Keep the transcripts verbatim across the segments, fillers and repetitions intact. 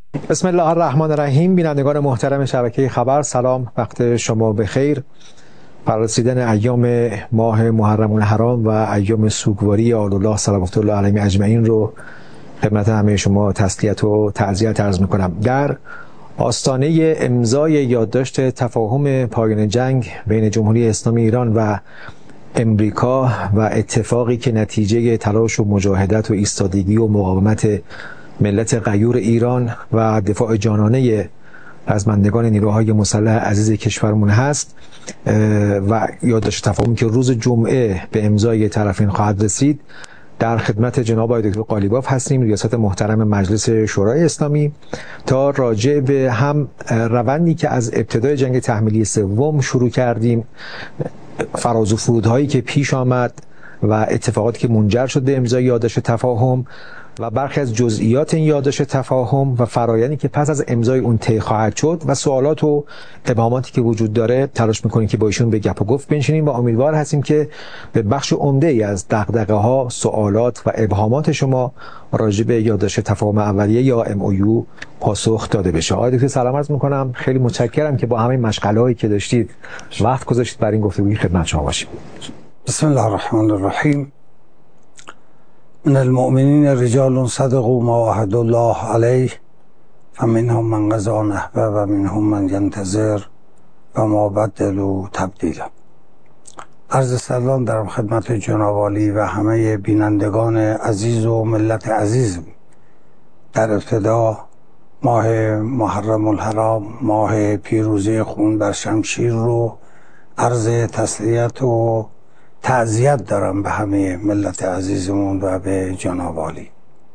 بسم الله الرحمن الرحیم. بینندگان محترم شبکه خبر، سلام، وقت شما بخیر. فرارسیدن ایام ماه محرم الحرام و ایام سوگواری آل الله صلوات الله علیهم اجمعین رو خدمت همه شما تسلیت و تعزیت عرض میکنم. در آستانه امضای یادداشت تفاهم پایان جنگ بین جمهوری اسلامی ایران و امریکا و اتفاقی که نتیجه تلاش و مجاهدت و ایستادگی و مقاومت ملت غیور ایران و دفاع جانانه رزمندگان نیروهای مسلح عزیز کشورمون هست و یادداشت تفاهمی که روز جمعه به امضای طرفین خواهد رسید، در خدمت جناب آقای دکتر قالیباف هستیم، ریاست محترم مجلس شورای اسلامی، تا راجع به هم روندی که از ابتدای جنگ تحمیلی سوم شروع کردیم، فراز و فرودهایی که پیش آمد و اتفاقاتی که منجر شد به امضای یادداشت تفاهم و برخی از جزئیات این یادداشت تفاهم و فرآیندی که پس از امضای اون طی خواهد شد و سوالات و ابهاماتی که وجود داره تلاش می‌کنیم که با ایشون به گپ و گفت بنشینیم و امیدوار هستیم که به بخش عمده‌ای از دغدغه‌ها، سوالات و ابهامات شما راجع به یادداشت تفاهم اولیه یا ام او یو پاسخ داده بشه. آقای دکتر سلام عرض می‌کنم. خیلی متشکرم که با همه مشغله‌هایی که داشتید وقت گذاشتید برای این گفتگوی خدمت شما باشیم. بسم الله الرحمن الرحیم. من المؤمنین رجال صدقوا ما عاهدوا الله علیه فمنهم من قضی نحبه و منهم من ینتظر و ما بدلوا تبدیلا. عرض سلام دارم خدمت جناب عالی و همه بینندگان عزیز و ملت عزیز. در ابتدا ماه محرم الحرام، ماه پیروزی خون بر شمشیر رو عرض تسلیت و تعزیت دارم به همه ملت عزیزمون و به جناب عالی.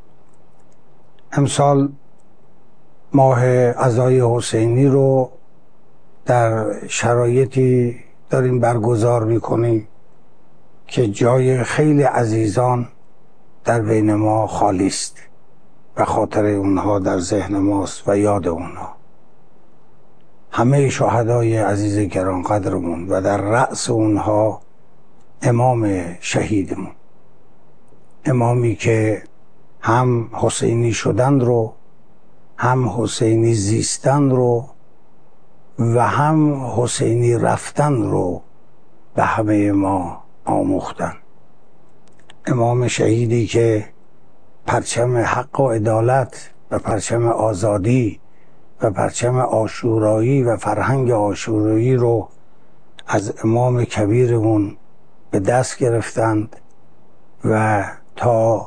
امسال ماه عزای حسینی رو در شرایطی داریم برگزار میکنیم که جای خیلی عزیزان در بین ما خالی است و خاطر اونها در ذهن ماست و یاد اونها. همه شهدای عزیز گرانقدرمون و در رأس اونها امام شهیدمون، امامی که هم حسینی شدن رو، هم حسینی زیستن رو و هم حسینی رفتن رو به همه ما آموختن. امام شهیدی که پرچم حق و عدالت و پرچم آزادی و پرچم عاشورایی و فرهنگ عاشورایی رو از امام کبیرمون به دست گرفتند و تا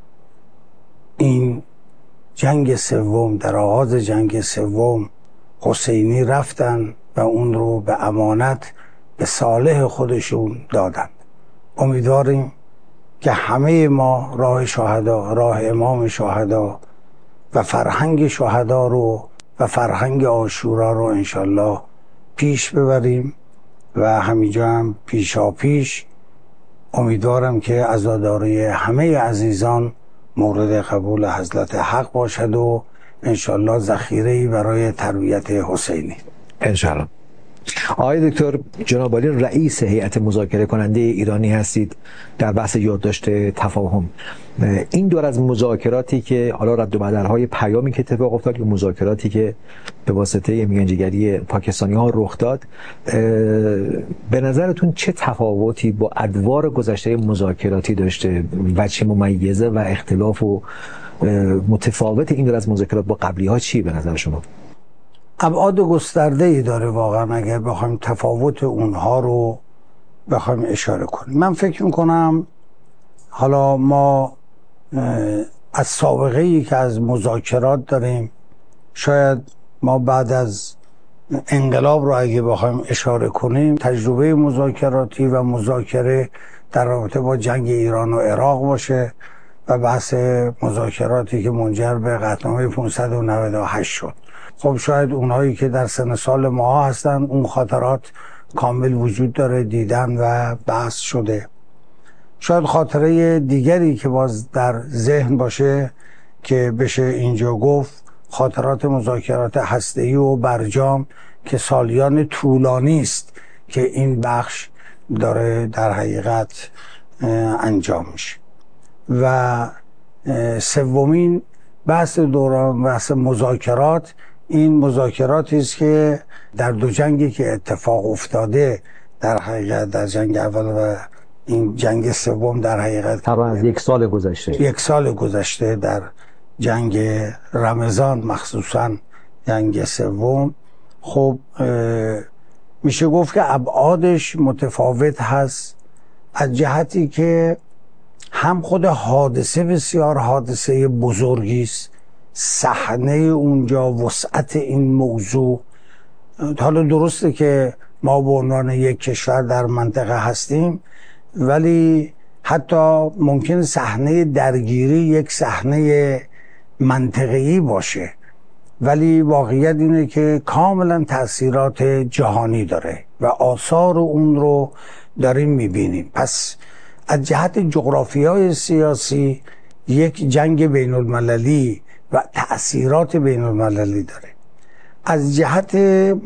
این جنگ سوم، در آغاز جنگ سوم حسینی رفتن و اون رو به امانت به صالح خودشون دادند. امیدواریم که همه ما راه شهدا، راه امام شهدا و فرهنگ شهدا رو و فرهنگ عاشورا رو انشالله پیش ببریم و همینجا هم پیشا پیش امیدوارم که عزاداری همه عزیزان مورد قبول حضرت حق باشد و انشالله ذخیره‌ای برای تربیت حسینی انشالله. آقای دکتر، جناب عالی رئیس هیئت مذاکره کننده ایرانی هستید در بحث یادداشت تفاهم. این دور از مذاکراتی که حالا رد و بدل‌های پیامی که اتفاق افتاد یا مذاکراتی که به واسطه میانجیگری پاکستانی‌ها رخ داد، به نظرتون چه تفاوتی با ادوار گذشته مذاکراتی داشته و چه ممیزه و اختلاف و متفاوت این دور از مذاکرات با قبلی‌ها چی به نظر شما؟ ابعاد گسترده‌ای داره واقعا اگر بخوایم تفاوت اونها رو بخوایم اشاره کنیم. من فکر میکنم حالا ما از سابقه‌ای که از مذاکرات داریم، شاید ما بعد از انقلاب رو اگه بخوایم اشاره کنیم، تجربه مذاکراتی و مذاکره در رابطه با جنگ ایران و عراق باشه و بحث مذاکراتی که منجر به قطعنامه پانصد و نود و هشت شد. خب شاید اونهایی که در سن سال ما هستن اون خاطرات کامل وجود داره، دیدن و بحث شده. شاید خاطره دیگری که باز در ذهن باشه که بشه اینجا گفت، خاطرات مذاکرات هسته‌ای و برجام که سالیان طولانی است که این بخش داره در حقیقت انجام میشه. و سومین بحث دوران بحث مذاکرات، این مذاکراتی است که در دو جنگی که اتفاق افتاده، در حقیقت در جنگ اول و این جنگ سوم، در حقیقت طبعا از یک سال گذشته یک سال گذشته در جنگ رمضان، مخصوصا جنگ سوم، خب میشه گفت که ابعادش متفاوت هست، از جهتی که هم خود حادثه بسیار حادثه بزرگی است، صحنه اونجا، وسعت این موضوع. حالا درسته که ما به عنوان یک کشور در منطقه هستیم، ولی حتی ممکن صحنه درگیری یک صحنه منطقه‌ای باشه، ولی واقعیت اینه که کاملا تأثیرات جهانی داره و آثار اون رو داریم میبینیم. پس از جهت جغرافیای سیاسی یک جنگ بین المللی و تأثیرات بین المللی داره. از جهت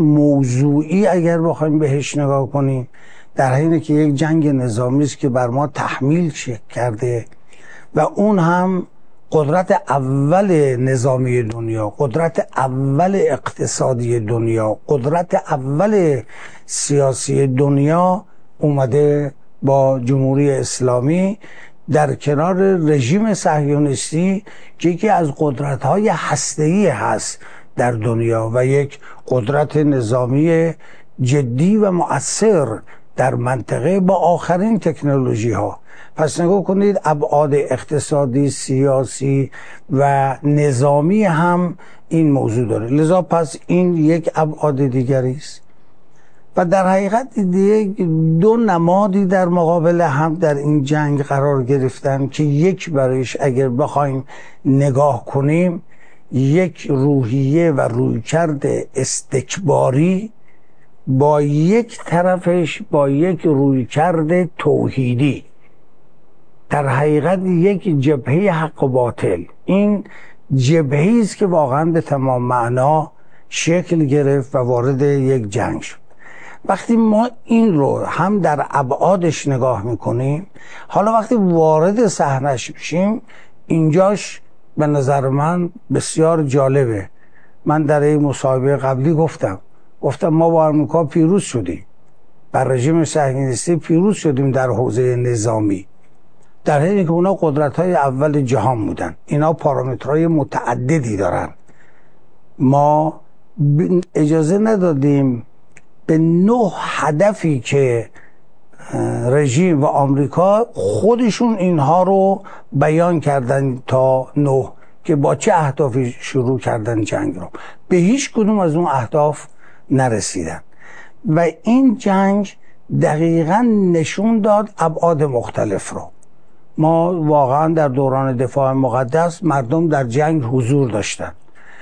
موضوعی اگر بخوایم بهش نگاه کنیم، در حینه که یک جنگ نظامی است که بر ما تحمیل کرده و اون هم قدرت اول نظامی دنیا، قدرت اول اقتصادی دنیا، قدرت اول سیاسی دنیا اومده با جمهوری اسلامی در کنار رژیم صهیونیستی که یکی از قدرت‌های هسته‌ای هست در دنیا و یک قدرت نظامی جدی و مؤثر در منطقه با آخرین تکنولوژی ها. پس نگاه کنید ابعاد اقتصادی، سیاسی و نظامی هم این موضوع داره، لذا پس این یک ابعاد دیگری است. و در حقیقت دو نمادی در مقابل هم در این جنگ قرار گرفتن که یک برایش اگر بخوایم نگاه کنیم، یک روحیه و رویکرد استکباری با یک طرفش با یک رویکرد توحیدی، در حقیقت یک جبهه حق و باطل. این جبهه‌ای است که واقعا به تمام معنا شکل گرفت و وارد یک جنگ شد. وقتی ما این رو هم در ابعادش نگاه میکنیم، حالا وقتی وارد صحنه‌اش میشیم، اینجاش به نظر من بسیار جالبه. من در این مصاحبه قبلی گفتم گفتم ما با آمریکا پیروز شدیم، بر رژیم صهیونیستی پیروز شدیم در حوزه نظامی، در حالی که اونا قدرت‌های اول جهان بودن. اینا پارامترهای متعددی دارن. ما اجازه ندادیم به نه هدفی که رژیم و آمریکا خودشون اینها رو بیان کردن تا نه که با چه اهدافی شروع کردن جنگ رو، به هیچ کدوم از اون اهداف نرسیدن. و این جنگ دقیقاً نشون داد ابعاد مختلف رو. ما واقعا در دوران دفاع مقدس مردم در جنگ حضور داشتن،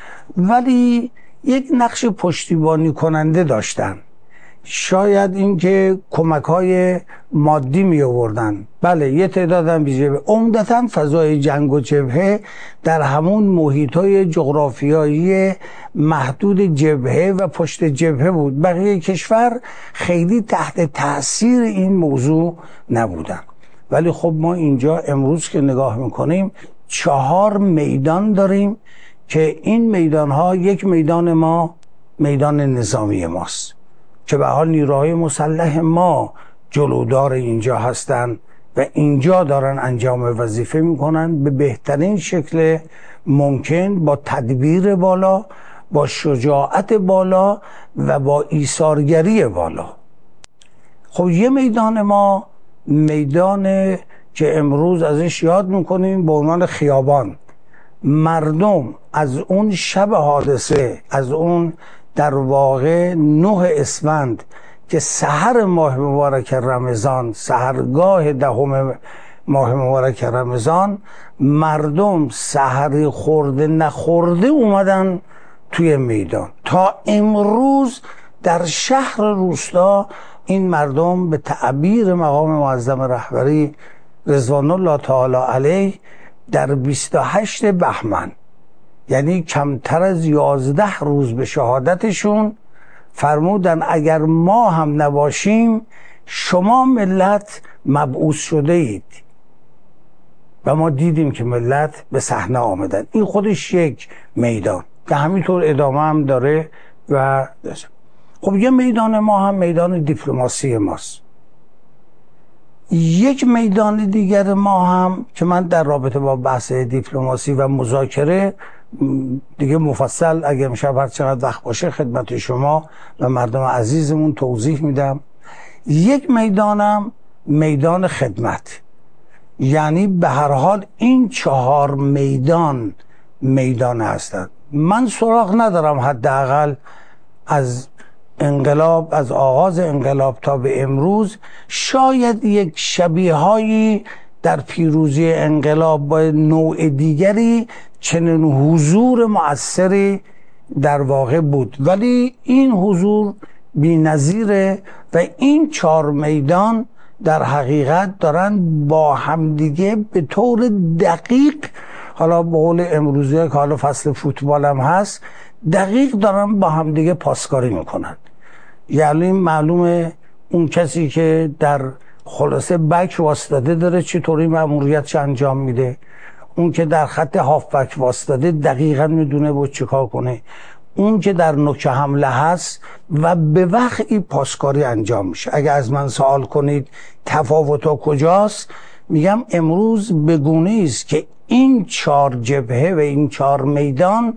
ولی یک نقش پشتیبانی کننده داشتن. شاید اینکه کمک‌های مادی می آوردن، بله یه تعداد هم بیجبه، عمدتاً فضای جنگ و جبهه در همون محیط‌های جغرافیایی محدود جبهه و پشت جبهه بود. بقیه کشور خیلی تحت تأثیر این موضوع نبودن. ولی خب ما اینجا امروز که نگاه میکنیم چهار میدان داریم که این میدان‌ها، یک میدان ما میدان نظامی ماست که به حال نیروهای مسلح ما جلودار اینجا هستن و اینجا دارن انجام وظیفه میکنن به بهترین شکل ممکن، با تدبیر بالا، با شجاعت بالا و با ایثارگری بالا. خب یه میدان ما، میدان که امروز ازش یاد میکنیم به عنوان خیابان. مردم از اون شب حادثه، از اون در واقع نه اسفند که سحر ماه مبارک رمضان، سحرگاه دهم ماه مبارک رمضان، مردم سحری خورده نخورده اومدن توی میدان. تا امروز در شهر روستا این مردم به تعبیر مقام معظم رهبری رضوان الله تعالی علیه در بیست و هشت بهمن، یعنی کمتر از یازده روز به شهادتشون، فرمودن اگر ما هم نباشیم شما ملت مبعوث شده اید. و ما دیدیم که ملت به صحنه آمدن. این خودش یک میدان که همینطور ادامه هم داره. و خب یه میدان ما هم میدان دیپلماسی ماست. یک میدان دیگر ما هم که من در رابطه با بحث دیپلماسی و مذاکره دیگه مفصل اگه امشب هر چقدر وقت باشه خدمت شما و مردم عزیزمون توضیح میدم. یک میدانم میدان خدمت، یعنی به هر حال این چهار میدان میدان هستند. من سراغ ندارم حداقل از انقلاب، از آغاز انقلاب تا به امروز شاید یک شبیه هایی در پیروزی انقلاب با نوع دیگری چنین حضور مؤثری در واقع بود، ولی این حضور بی‌نظیره و این چهار میدان در حقیقت دارن با همدیگه به طور دقیق، حالا به قول امروزی که حالا فصل فوتبال هم هست، دقیق دارن با همدیگه پاسکاری میکنن. یعنی معلومه اون کسی که در خلاصه بک واسطاده داره چطوری مأموریتش انجام میده، اون که در خط هافبک واسطاده دقیقا میدونه با چیکار کنه، اون که در نوک حمله هست و به وقتی پاسکاری انجام میشه. اگه از من سوال کنید تفاوت‌ها کجاست، میگم امروز به گونه‌ای است که این چهار جبهه و این چهار میدان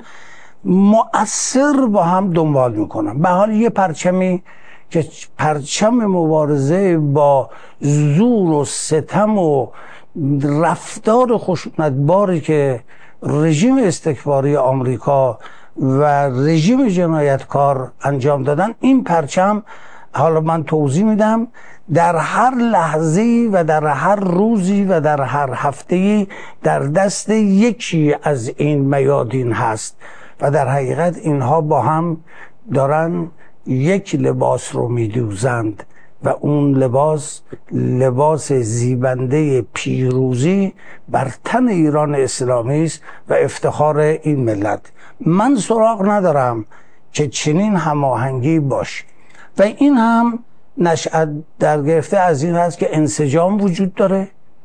مؤثر با هم دنبال میکنن. به حال یه پرچمی که پرچم مبارزه با زور و ستم و رفتار خشونتباری که رژیم استکباری آمریکا و رژیم جنایتکار انجام دادن، این پرچم حالا من توضیح میدم در هر لحظه‌ای و در هر روزی و در هر هفته‌ای در دست یکی از این میادین هست و در حقیقت اینها با هم دارن یک لباس رو میدوزند و اون لباس لباس زیبنده پیروزی بر تن ایران اسلامی است و افتخار این ملت. من سراغ ندارم که چنین هماهنگی باشه و این هم نشأت در گرفته از این هست که انسجام وجود داره،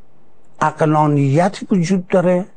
عقلانیت وجود داره،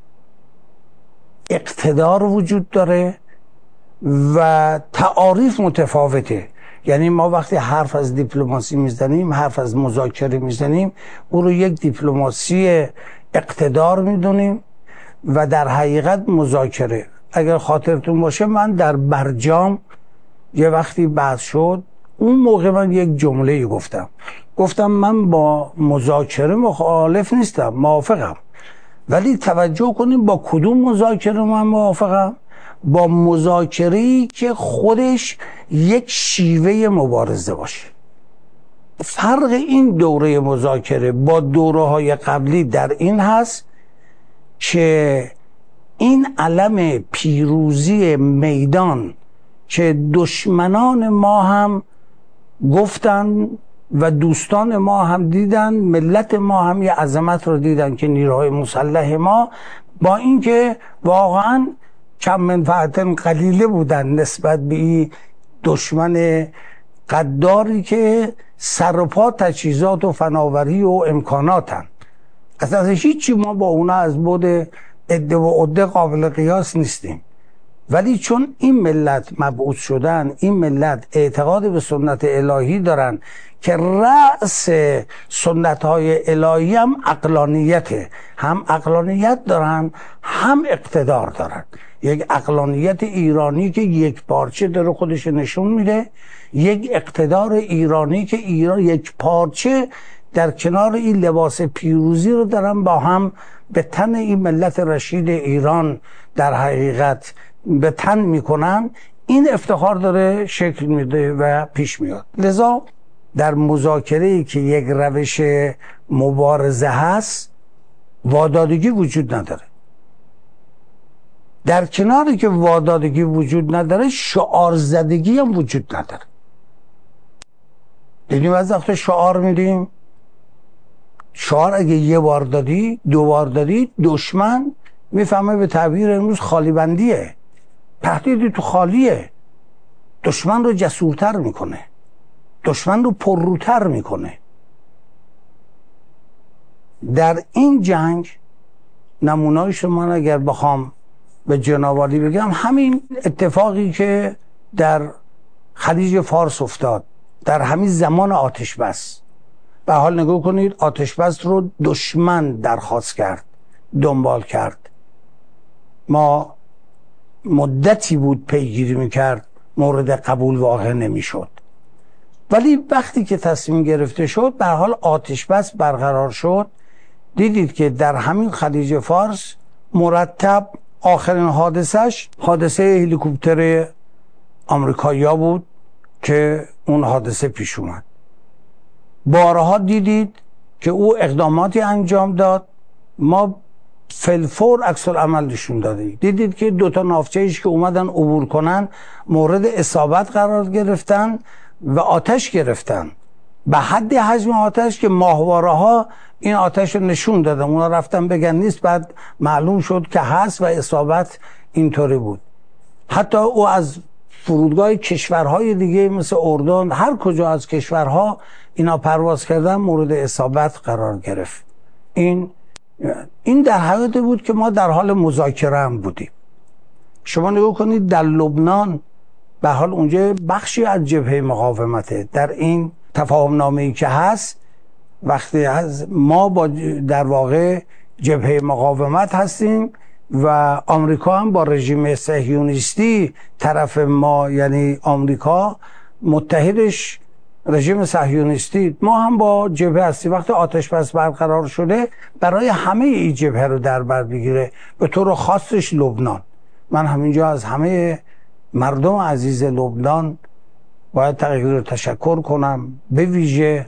اقتدار وجود داره و تعاریف متفاوته. یعنی ما وقتی حرف از دیپلماسی میزنیم، حرف از مذاکره میزنیم، او رو یک دیپلماسی اقتدار میدونیم و در حقیقت مذاکره. اگر خاطرتون باشه من در برجام یه وقتی بحث شد، اون موقع من یک جمله گفتم گفتم من با مذاکره مخالف نیستم، موافقم، ولی توجه کنیم با کدوم مذاکره من موافقم؟ با مذاکره‌ای که خودش یک شیوه مبارزه باشه. فرق این دوره مذاکره با دوره‌های قبلی در این هست که این علم پیروزی میدان که دشمنان ما هم گفتن و دوستان ما هم دیدن، ملت ما هم یه عظمت رو دیدن که نیروهای مسلح ما با اینکه واقعا کم منفعت قلیله بودن نسبت به این دشمن قداری که سر و پا تجهیزات و فناوری و امکاناتن، اصلا هیچی ما با اونا از بعد عده و عده قابل قیاس نیستیم. ولی چون این ملت مبعوث شدن، این ملت اعتقاد به سنت الهی دارن که رأس سنت های الهی هم عقلانیته، هم عقلانیت دارن هم اقتدار دارن. یک عقلانیت ایرانی که یک پارچه داره خودش نشون میده، یک اقتدار ایرانی که ایران یک پارچه در کنار این لباس پیروزی رو دارن با هم به تن این ملت رشید ایران در حقیقت به تن میکنن. این افتخار داره شکل میده و پیش میاد. لذا در مذاکره‌ای که یک روش مبارزه هست وادادگی وجود نداره. در کناری که وادادگی وجود نداره شعار زدگی هم وجود نداره. دیدیم از وقت شعار میدیم، شعار اگه یه بار دادی دو بار دادی دشمن میفهمه به تعبیر امروز خالی بندیه، تهدیدی تو خالیه، دشمن رو جسورتر میکنه، دشمن رو پرروتر میکنه. در این جنگ نمونه‌اش رو من اگر بخوام به جنابعالی بگم، همین اتفاقی که در خلیج فارس افتاد در همین زمان آتش بس. به حال نگاه کنید، آتش بس رو دشمن درخواست کرد، دنبال کرد، ما مدتی بود پیگیری میکرد، مورد قبول واقع نمیشد. ولی وقتی که تصمیم گرفته شد، به حال آتش بس برقرار شد، دیدید که در همین خلیج فارس مرتب آخرین حادثش حادثه هلیکوپتر آمریکایی‌ها بود که اون حادثه پیش اومد. بارها دیدید که او اقداماتی انجام داد، ما فلفور عکس العمل نشون دادیم. دیدید که دوتا ناوچه‌ایش که اومدن عبور کنن مورد اصابت قرار گرفتن و آتش گرفتن، به حد حجم آتش که ماهواره ها این آتش رو نشون دادن، اونا رفتن بگن نیست، بعد معلوم شد که هست و اصابت اینطوری بود. حتی او از فرودگاه کشورهای دیگه مثل اردن، هر کجا از کشورها اینا پرواز کردن مورد اصابت قرار گرفت. این این در حالتی بود که ما در حال مذاکره هم بودیم. شما نگاه کنید در لبنان، به حال اونجا بخشی از جبهه مقاومته. در این تفاهم نامه‌ای که هست، وقتی از ما با در واقع جبهه مقاومت هستیم و آمریکا هم با رژیم صهیونیستی طرف ما، یعنی آمریکا متحدش رژیم صهیونیستی، ما هم با جبهه هستیم. وقتی آتش بس برقرار شده، برای همه این جبهه رو در بر بگیره، به طور خاصش لبنان. من همینجا از همه مردم عزیز لبنان باید تقدیر تشکر کنم، به ویژه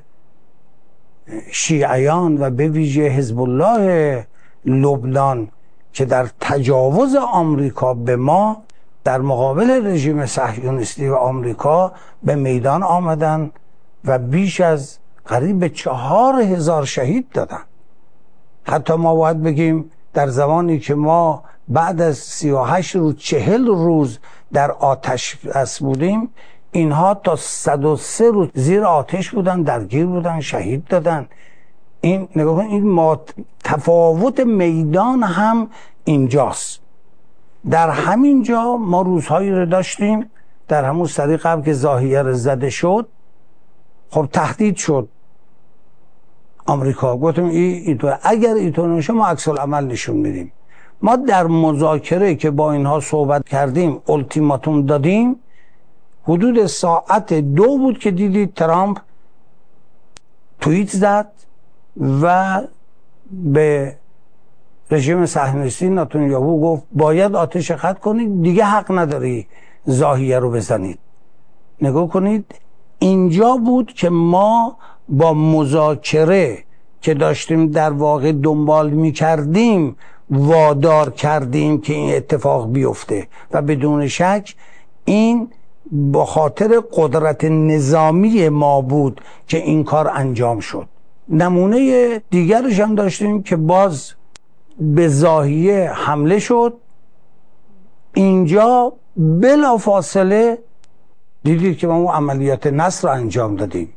شیعیان و به ویژه حزب الله لبنان که در تجاوز آمریکا به ما در مقابل رژیم صهیونیستی و آمریکا به میدان آمدن و بیش از قریب چهار هزار شهید دادن. حتی ما باید بگیم در زمانی که ما بعد از سی و هشت روز چهل روز در آتش بس بودیم، اینها تا صد و سه روز زیر آتش بودن، درگیر بودن، شهید دادن. این نگاه کن، این ما تفاوت میدان هم اینجاست. در همین جا ما روزهایی رو داشتیم، در همون سری قبل که ضاحیه رو زده شد، خب تهدید شد آمریکا، گفتم این اینطور، اگر اینطور نشه ما عکس العمل نشون میدیم. ما در مذاکره که با اینها صحبت کردیم، التیماتوم دادیم، حدود ساعت دو بود که دیدید ترامپ توییت زد و به رژیم صهیونیستی نتانیاهو گفت باید آتش قطع کنید، دیگه حق نداری ضاحیه رو بزنید. نگاه کنید، اینجا بود که ما با مذاکره که داشتیم در واقع دنبال می کردیم وادار کردیم که این اتفاق بیفته و بدون شک این با خاطر قدرت نظامی ما بود که این کار انجام شد. نمونه دیگرش هم داشتیم که باز به ضاحیه حمله شد. اینجا بلا فاصله دیدید که ما اون عملیات نصر رو انجام دادیم.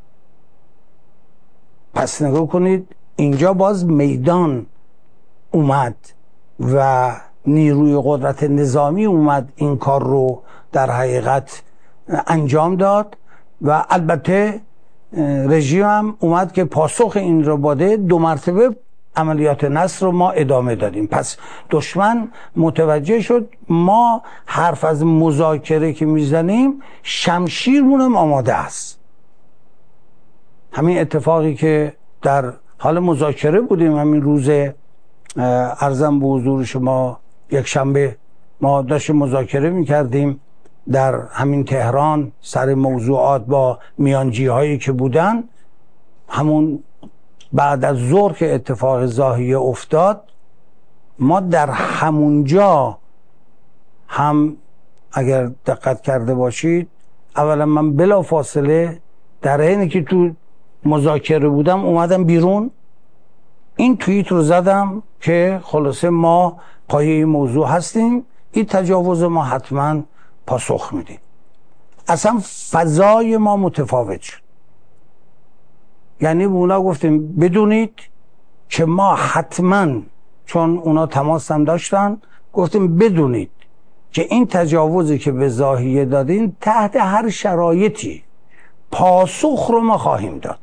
پس نگاه کنید، اینجا باز میدان اومد و نیروی قدرت نظامی اومد این کار رو در حقیقت انجام داد و البته رژیم هم اومد که پاسخ این رو بده. دو مرتبه عملیات نصر رو ما ادامه دادیم. پس دشمن متوجه شد ما حرف از مذاکره که میزنیم شمشیرمونم آماده است. همین اتفاقی که در حال مذاکره بودیم، همین روز عرضم به حضور شما یک شنبه ما داشتیم مذاکره میکردیم در همین تهران سر موضوعات با میانجی هایی که بودن. همون بعد از ظهر که اتفاق ضاحیه افتاد، ما در همونجا هم اگر دقت کرده باشید، اولا من بلا فاصله در حینی که تو مذاکره بودم اومدم بیرون، این توییت رو زدم که خلاصه ما پای این موضوع هستیم، این تجاوز ما حتما پاسخ میدیم. اصلا فضای ما متفاوت شد. یعنی به اونا گفتیم بدونید که ما حتما چون اونا تماس هم داشتن، گفتیم بدونید که این تجاوزی که به ضاحیه دادین تحت هر شرایطی پاسخ رو ما خواهیم داد.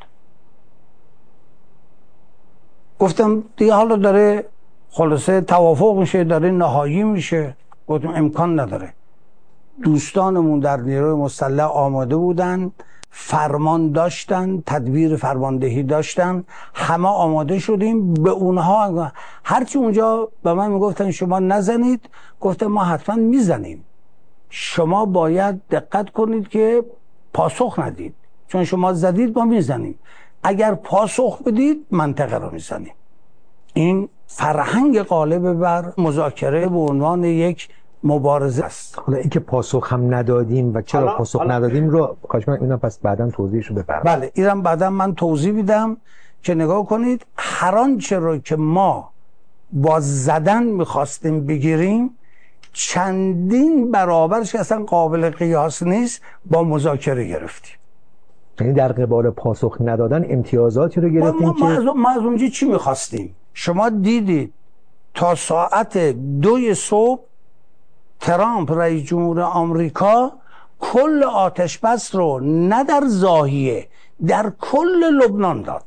گفتم دیگه حالا داره خلاصه توافق میشه، داره نهایی میشه. گفتم امکان نداره. دوستانمون در نیروی مسلح آماده بودن، فرمان داشتن، تدبیر فرماندهی داشتن، همه آماده شدیم. به اونها هرچی اونجا به من میگفتن شما نزنید، گفتم ما حتما میزنیم. شما باید دقت کنید که پاسخ ندید، چون شما زدید ما میزنیم. اگر پاسخ بدید منطقه رو میزنیم. این فرهنگ غالب بر مذاکره به عنوان یک مبارزه است. حالا اینکه پاسخ هم ندادیم و چرا حالا پاسخ حالا ندادیم رو خواهش می‌کنم اینا پس بعداً توضیحشو بفرمایید. بله اینم بعداً من توضیح میدم که نگاه کنید هر آنچه رو که ما با زدن میخواستیم بگیریم چندین برابرش اصلا قابل قیاس نیست با مذاکره گرفتیم. یعنی در قبال پاسخ ندادن امتیازاتی رو گرفتیم ما, که ما, از ما از اونجا چی میخواستیم؟ شما دیدید تا ساعت دوی صبح ترامپ رئیس جمهور آمریکا کل آتش بس رو نه در ضاحیه در کل لبنان داد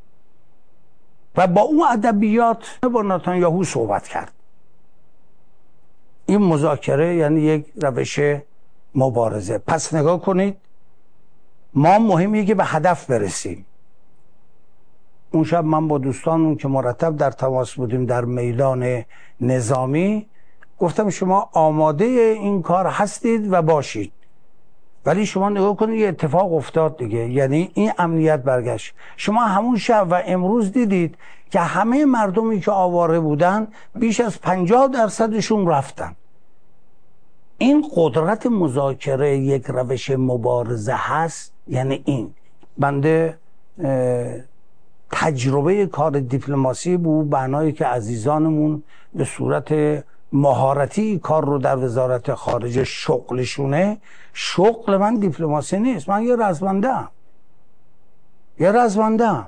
و با اون ادبیات با نتانیاهو صحبت کرد. این مذاکره یعنی یک روش مبارزه. پس نگاه کنید ما مهمیه که به هدف برسیم. اون شب من با دوستانمون که مرتب در تماس بودیم در میدان نظامی گفتم شما آماده این کار هستید و باشید، ولی شما نگاه کنید یه اتفاق افتاد دیگه، یعنی این امنیت برگشت. شما همون شب و امروز دیدید که همه مردمی که آواره بودن بیش از پنجاه درصدشون رفتن. این قدرت مذاکره یک روش مبارزه هست. یعنی این بنده تجربه کار دیپلماسی بود بنایی که عزیزانمون به صورت مهارتی کار رو در وزارت خارجه شغلشونه. شغل من دیپلماسی نیست، من یه رزمنده‌ام یه رزمنده‌ام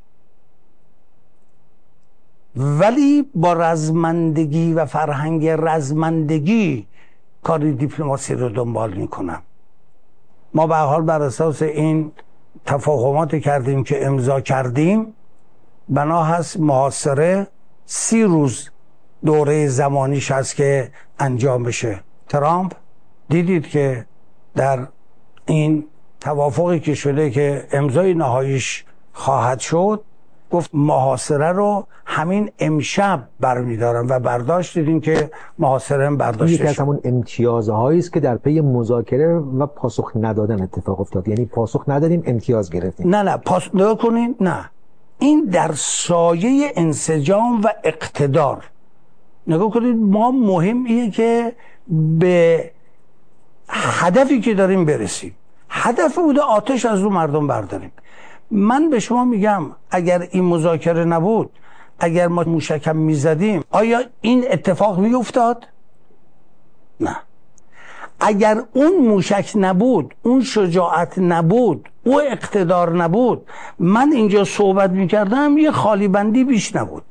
ولی با رزمندگی و فرهنگ رزمندگی کار دیپلماسی رو دنبال میکنم. ما به هر حال بر اساس این تفاهمات کردیم که امضا کردیم، بنا هست محاصره سی روز دوره زمانیش هست که انجام بشه. ترامپ دیدید که در این توافقی که شده که امضای نهاییش خواهد شد گفت محاصره رو همین امشب برمیدارم و برداشت دیدیم که محاصره هم برداشته شد. یکی از همون امتیازهایی است که در پی مذاکره و پاسخ ندادن اتفاق افتاد. یعنی پاسخ ندادیم امتیاز گرفتیم. نه نه پاس نگاه کنین، نه این در سایه انسجام و اقتدار. نگاه کنید ما مهم اینه که به هدفی که داریم برسیم. هدف بوده آتش از رو مردم برداریم. من به شما میگم اگر این مذاکره نبود، اگر ما موشکم میزدیم، آیا این اتفاق میافتاد؟ نه. اگر اون موشک نبود، اون شجاعت نبود، او اقتدار نبود، من اینجا صحبت میکردم یه خالی بندی بیش نبود.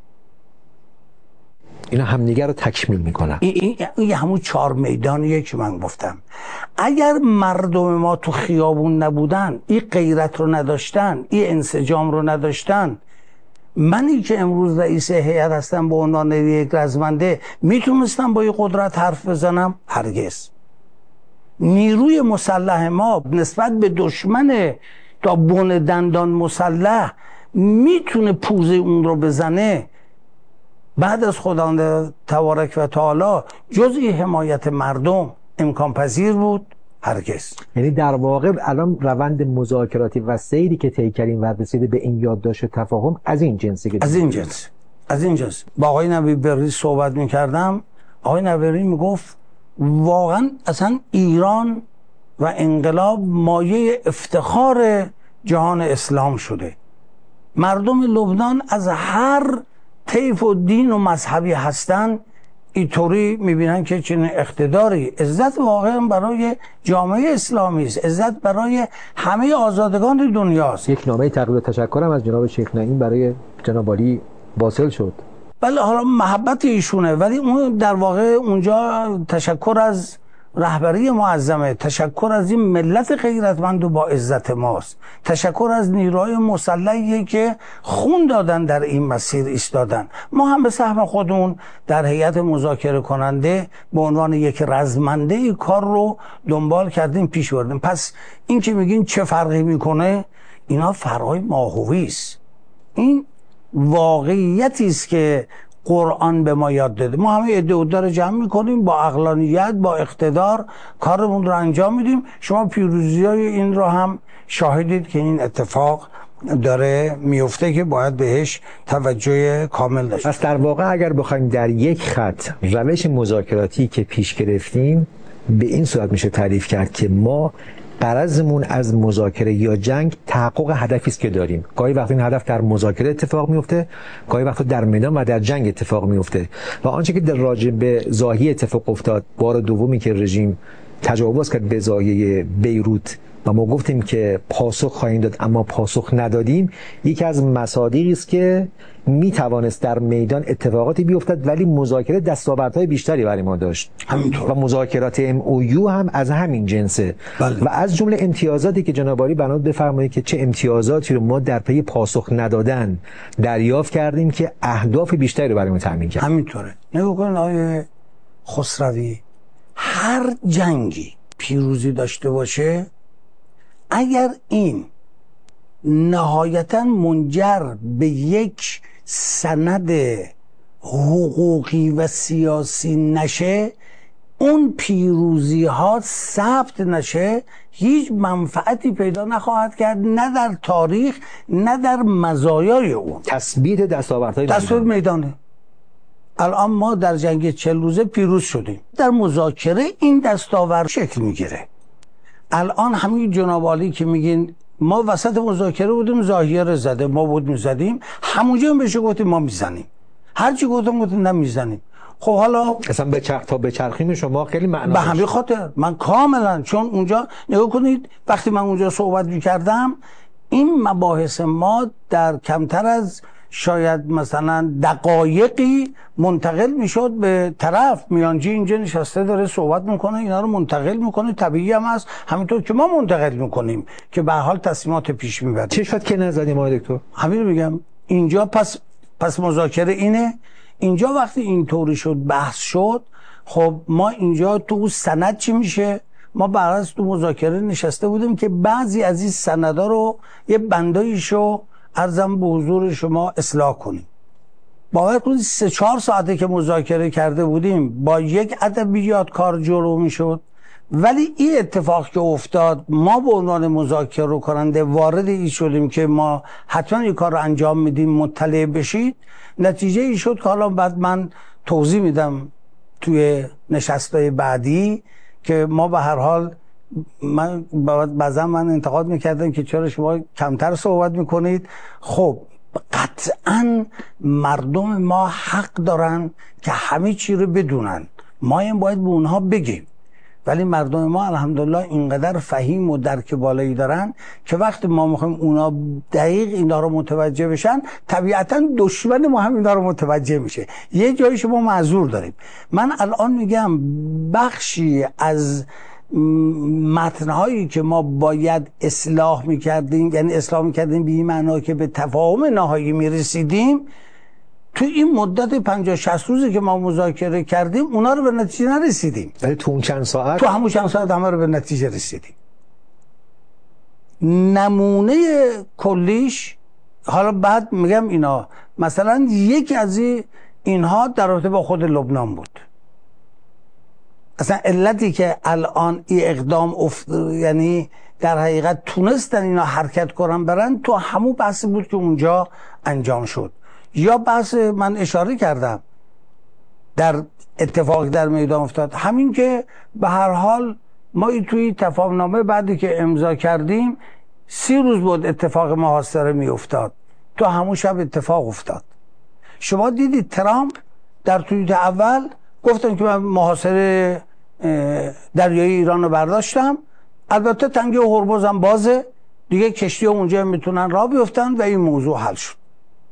اینا همدیگر رو تکمیل میکنن. این, این, این همون چهار میدانیه که من گفتم. اگر مردم ما تو خیابون نبودن، این غیرت رو نداشتن، این انسجام رو نداشتن، منی که امروز رئیس هیئت هستم به عنوان یک رزمنده میتونستم با این قدرت حرف بزنم؟ هرگز. نیروی مسلح ما نسبت به دشمن تا بن دندان مسلح میتونه پوزه اون رو بزنه. بعد از خداوند تبارک و تعالی جز این حمایت مردم امکان پذیر بود؟ هرگز. یعنی در واقع الان روند مذاکراتی و سیری که طی کردیم و رسیده به این یادداشت تفاهم از این جنسی که از این جنس از این جنس با آقای نبی بری صحبت میکردم. آقای نبی میگفت واقعا اصلا ایران و انقلاب مایه افتخار جهان اسلام شده. مردم لبنان از هر طیف و دین و مذهبی هستن اینطوری میبینن که چنین اقتداری. عزت واقعا برای جامعه اسلامی است، عزت برای همه آزادگان دنیاست. یک نامه تقدیر و تشکرم از جناب شیخ نعیم برای جناب عالی واصل شد. بله حالا محبت ایشونه، ولی اون در واقع اونجا تشکر از رهبری معظمه، تشکر از این ملت غیرتمند و با عزت ماست، تشکر از نیروهای مسلحی که خون دادن در این مسیر ایستادن. ما هم به سهم خودمون در هیئت مذاکره کننده به عنوان یک رزمنده ای کار رو دنبال کردیم، پیش بردیم. پس این که میگین چه فرقی میکنه، اینا فرقای ماهوی است. این واقعیتی است که قرآن به ما یاد داده. ما همه ادعا رو جمع میکنیم، با عقلانیت، با اقتدار کارمون رو انجام میدیم. شما پیروزی‌های این رو هم شاهدید که این اتفاق داره میفته که باید بهش توجه کامل داشت. پس در واقع اگر بخوایم در یک خط روش مذاکراتی که پیش گرفتیم به این صورت میشه تعریف کرد که ما غرضمون از مذاکره یا جنگ تحقق هدفی است که داریم. گاهی وقت این هدف در مذاکره اتفاق میفته، گاهی وقت در میدان و در جنگ اتفاق میفته. و آنچه که در راجع به زاهیه اتفاق افتاد، بار دومی که رژیم تجاوز کرد به زاهیه بیروت و ما گفتیم که پاسخ خواهیم داد اما پاسخ ندادیم، یکی از مصادیقی است که می توانست در میدان اتفاقاتی بیفتد ولی مذاکره دستاوردهای بیشتری برای ما داشت. همینطور. و مذاکرات ام او یو هم از همین جنسه. بله. و از جمله امتیازاتی که جناب عالی بنا بفرمایید که چه امتیازاتی رو ما در پی پاسخ ندادن دریافت کردیم که اهداف بیشتری رو برای ما تامین کرد. همینطوره. نگاه کن آقای خسروی، هر جنگی پیروزی داشته باشه، اگر این نهایتا منجر به یک سند حقوقی و سیاسی نشه، اون پیروزی ها ثبت نشه، هیچ منفعتی پیدا نخواهد کرد، نه در تاریخ نه در مزایای اون. تثبیت دستاوردهای دستاورد میدانه. الان ما در جنگ چهل روزه پیروز شدیم، در مذاکره این دستاورد شکل میگیره. الان همین جناب عالی که میگین ما وسط مذاکره بودیم، زاهیه رو زده، ما بود میزدیم، همونجا هم بهش گفتیم ما میزنیم، هرچی گفتم گفتیم نمیزنیم. خب حالا اصلا به چرخ تا به چرخیم شما خیلی معنا به همین خاطر من کاملا، چون اونجا نگاه کنید وقتی من اونجا صحبت میکردم، این مباحث ما در کمتر از شاید مثلا دقایقی منتقل میشد به طرف میانجی اینجا نشسته داره صحبت میکنه، اینا رو منتقل میکنه، طبیعی هم هست، همینطور که ما منتقل میکنیم که به حال تصمیمات پیش میبریم. چه شد که نزدیم آقای دکتر؟ همین میگم اینجا پس پس مذاکره اینه. اینجا وقتی اینطوری شد بحث شد، خب ما اینجا تو سند چی میشه؟ ما برعکس تو مذاکره نشسته بودیم که بعضی از این سندا رو یه بندایشو عرضم به حضور شما اصلاح کنیم. باور کنید سه چهار ساعته که مذاکره کرده بودیم با یک ادبیات کار جلو میشد، ولی این اتفاق که افتاد ما به عنوان مذاکره کننده وارد این شدیم که ما حتما این کار رو انجام میدیم، مطلع بشید. نتیجه این شد که حالا بعد من توضیح میدم توی نشستای بعدی که ما به هر حال، من بعضا من انتقاد میکردم که چرا شما کمتر صحبت میکنید. خب قطعا مردم ما حق دارن که همه چی رو بدونن، ما هم باید به اونها بگیم، ولی مردم ما الحمدلله اینقدر فهیم و درک بالایی دارن که وقتی ما میخوایم اونا دقیق اینا رو متوجه بشن، طبیعتا دشمن ما هم اینا رو متوجه میشه. یه جایی شما معذور داریم. من الان میگم بخشی از متنهایی که ما باید اصلاح میکردیم، یعنی اصلاح میکردیم به این معنا که به تفاهم نهایی میرسیدیم، تو این مدت پنجاه شصت روزی که ما مذاکره کردیم اونا رو به نتیجه نرسیدیم. ولی تو اون چند ساعت تو همون چند ساعت همه رو به نتیجه رسیدیم. نمونه کلیش حالا بعد میگم اینا، مثلا یکی از اینها در رابطه با خود لبنان بود. اصلا علتی که الان این اقدام افت... یعنی در حقیقت تونستن اینا حرکت کنن برن، تو همون بحثی بود که اونجا انجام شد. یا بحث من اشاره کردم در اتفاق در میدان افتاد، همین که به هر حال ما توی تفاهمنامه بعدی که امضا کردیم سی روز بود اتفاق محاصره می افتاد، تو همون شب اتفاق افتاد. شما دیدید ترامپ در توییت اول گفتن که من محاصره دریایی ایران رو برداشتم، البته تنگه هرمزم بازه دیگه، کشتی ها اونجا میتونن راه بیفتن و این موضوع حل شد.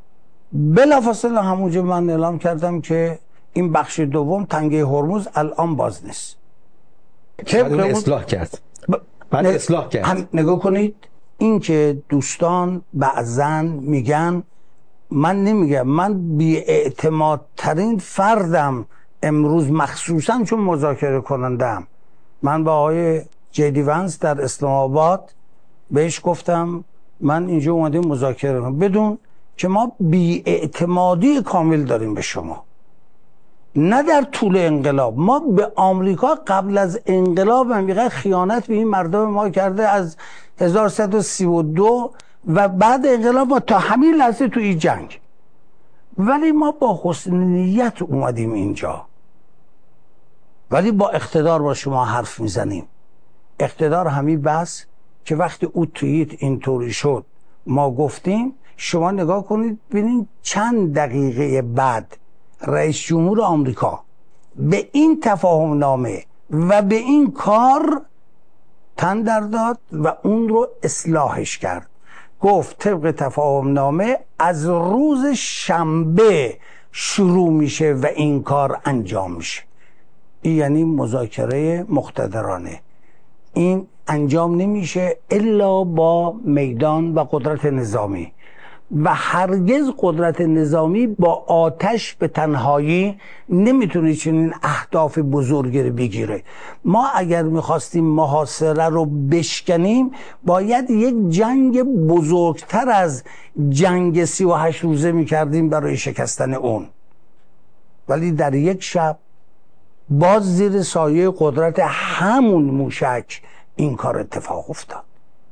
بلافاصله همونجا من اعلام کردم که این بخش دوم تنگه هرمز الان باز نیست. طبق اصلاح کرد ب... بعد اصلاح کرد. هم نگاه کنید، این که دوستان بعضن میگن، من نمیگم، من بی‌اعتمادترین فردم امروز، مخصوصا چون مذاکره کنندم. من با آقای جدی ونس در اسلام آباد بهش گفتم من اینجا اومدیم مذاکره کنم، بدون که ما بی‌اعتمادی کامل داریم به شما. نه در طول انقلاب، ما به آمریکا قبل از انقلاب امریکا خیانت به این مردم ما کرده از هزار و سیصد و سی و دو و بعد انقلاب ما تا همین لحظه تو این جنگ، ولی ما با حسن نیت اومدیم اینجا، ولی با اقتدار با شما حرف میزنیم. اقتدار همین بس که وقتی او توییت اینطوری شد ما گفتیم، شما نگاه کنید ببینید چند دقیقه بعد رئیس جمهور آمریکا به این تفاهم نامه و به این کار تن در داد و اون رو اصلاحش کرد. گفت طبق تفاهم نامه از روز شنبه شروع میشه و این کار انجام میشه. این یعنی مذاکره مقتدرانه. این انجام نمیشه الا با میدان و قدرت نظامی، و هرگز قدرت نظامی با آتش به تنهایی نمیتونه چنین اهداف بزرگی رو بگیره. ما اگر میخواستیم محاصره رو بشکنیم باید یک جنگ بزرگتر از جنگ سی و هشت روزه میکردیم برای شکستن اون، ولی در یک شب باز زیر سایه قدرت همون موشک این کار اتفاق افتاد.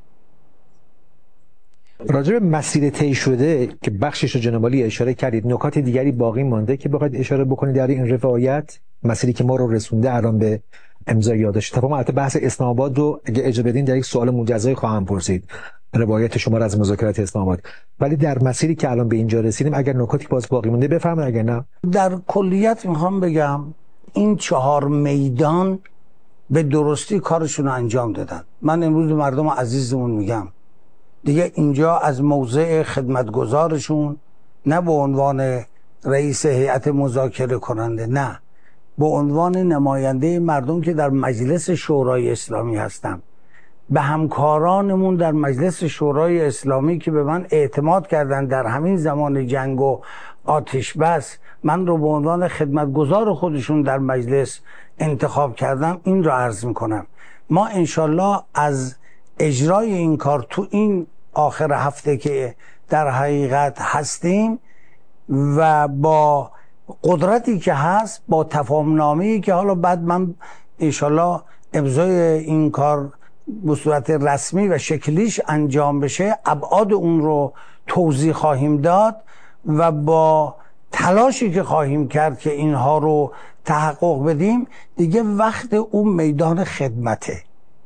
راجع به مسیر طی شده که بخشش رو جناب عالی اشاره کردید، نکات دیگری باقی مانده که بخواید اشاره بکنید در این روایت، مسیری که ما رو رسونده الان به امضای یادداشت تفاهم؟ البته بحث اسلام آباد رو اگه اجازه بدین در یک سوال مجزای خواهم پرسید، روایت شما را از مذاکرات اسلام آباد، ولی در مسیری که الان به اینجا رسیدیم اگر نکاتی باز باقی مونده بفرمایید، اگر نه در کلیت میخوام بگم این چهار میدان به درستی کارشون رو انجام دادن. من امروز به مردم عزیزمون میگم دیگه اینجا از موضع خدمتگزارشون، نه به عنوان رئیس هیئت مذاکره کننده، نه به عنوان نماینده مردم که در مجلس شورای اسلامی هستم، به همکارانمون در مجلس شورای اسلامی که به من اعتماد کردن در همین زمان جنگ و آتش بس، من رو به عنوان خدمتگزار خودشون در مجلس انتخاب کردم، این رو عرض میکنم. ما انشالله از اجرای این کار تو این آخر هفته که در حقیقت هستیم و با قدرتی که هست، با تفاهم‌نامه‌ای که حالا بعد من انشالله امضای این کار به صورت رسمی و شکلیش انجام بشه، ابعاد اون رو توضیح خواهیم داد و با تلاشی که خواهیم کرد که اینها رو تحقق بدیم. دیگه وقت اون میدان خدمته،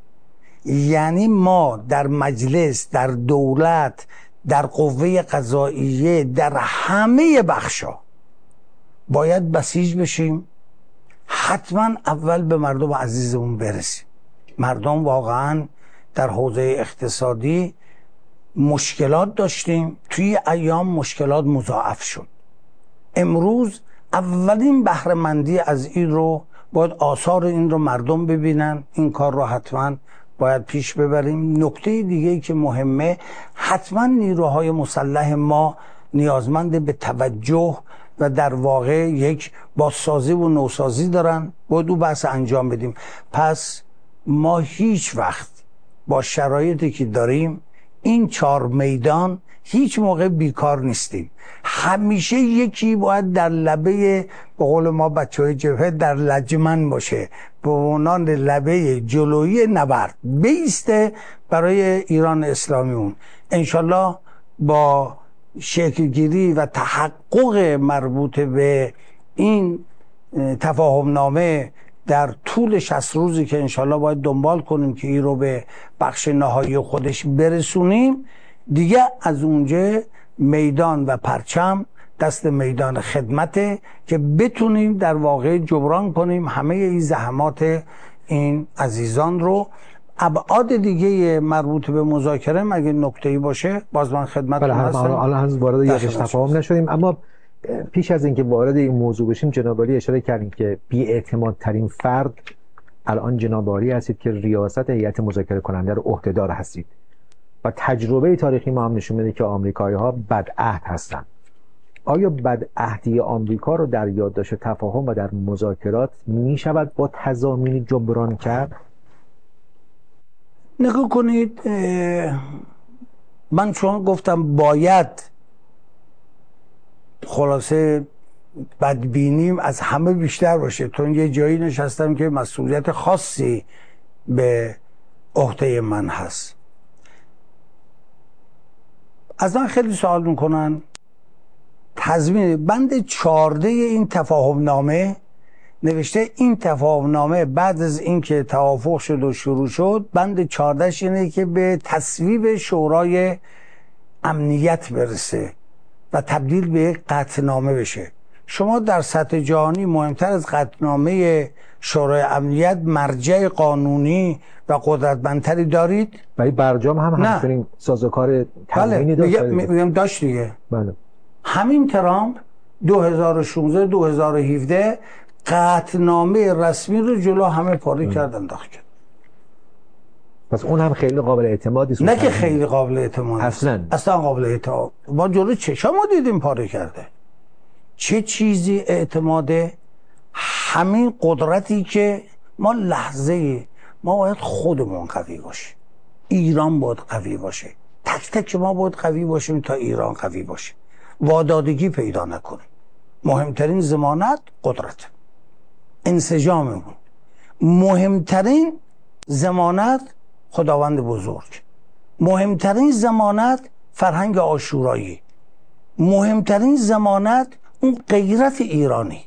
یعنی ما در مجلس، در دولت، در قوه قضاییه، در همه بخشا باید بسیج بشیم، حتما اول به مردم عزیزمون برسیم. مردم واقعا در حوزه اقتصادی مشکلات داشتیم، توی ایام مشکلات مضاعف شد. امروز اولین بهره‌مندی از این رو باید آثار این رو مردم ببینن، این کار رو حتما باید پیش ببریم. نکته دیگه که مهمه، حتما نیروهای مسلح ما نیازمند به توجه و در واقع یک بازسازی و نوسازی دارن، باید او بحث انجام بدیم. پس ما هیچ وقت با شرایطی که داریم این چهار میدان هیچ موقع بیکار نیستیم. همیشه یکی باید در لبه، به قول ما بچه های جبهه، در لجمن باشه، به عنوان لبه جلویی نبرد بیسته برای ایران اسلامیون. انشالله با شکلگیری و تحقق مربوط به این تفاهم نامه در طول شصت روزی که انشالله باید دنبال کنیم که این رو به بخش نهایی خودش برسونیم، دیگه از اونجا میدان و پرچم دست میدان خدمته که بتونیم در واقع جبران کنیم همه این زحمات این عزیزان رو. ابعاد دیگه مربوط به مذاکره مگه نکته‌ای باشه باز من خدمتتون هستم. حالا هنوز وارد یقش تفاهم نشدیم، اما پیش از اینکه وارد این موضوع بشیم جناب عالی اشاره کردیم که بی‌اعتماد ترین فرد الان جناب عالی هستید که ریاست هیئت مذاکره کننده رو عهدهدار هستید و تجربه تاریخی ما هم نشون میده که آمریکایی‌ها بدعهد هستند. آیا بدعهدی آمریکا رو در یادداشت تفاهم و در مذاکرات می شود با تضامین جبران کرد؟ نگاه کنید، من چون گفتم باید خلاصه بدبینیم از همه بیشتر باشه، چون یه جایی نشستم که مسئولیت خاصی به عهده من هست. از من خیلی سوال میکنن تضمین بند چارده این تفاهم نامه نوشته این تفاهم نامه بعد از اینکه توافق شد و شروع شد بند چاردهش اینه که به تصویب شورای امنیت برسه و تبدیل به یک قطعنامه بشه. شما در سطح جهانی مهمتر از قطعنامه شورای امنیت مرجع قانونی و قدرتمندتری دارید؟ ولی برجام هم همچنین سازوکار تضمینی داشت. بله میگم داشت دیگه. بله. همین ترامپ دو هزار و شانزده دو هزار و هفده قطعنامه رسمی رو جلو همه پاره کرد انداخت کرد. پس اون هم خیلی قابل اعتمادی نه که خیلی قابل اعتماد اصلا اصلا قابل اعتماد ما جلو چشم ما دیدیم پاره کرده. چه چیزی اعتماده؟ همین قدرتی که ما لحظه ما باید خودمون قوی باشیم، ایران باید قوی باشه، تک تک ما باید قوی باشیم تا ایران قوی باشه، وادادگی پیدا نکنیم. مهمترین ضمانت قدرت، انسجاممون، مهمترین ضمانت خداوند بزرگ، مهمترین ضمانت فرهنگ عاشورایی، مهمترین ضمانت اون غیرت ایرانی.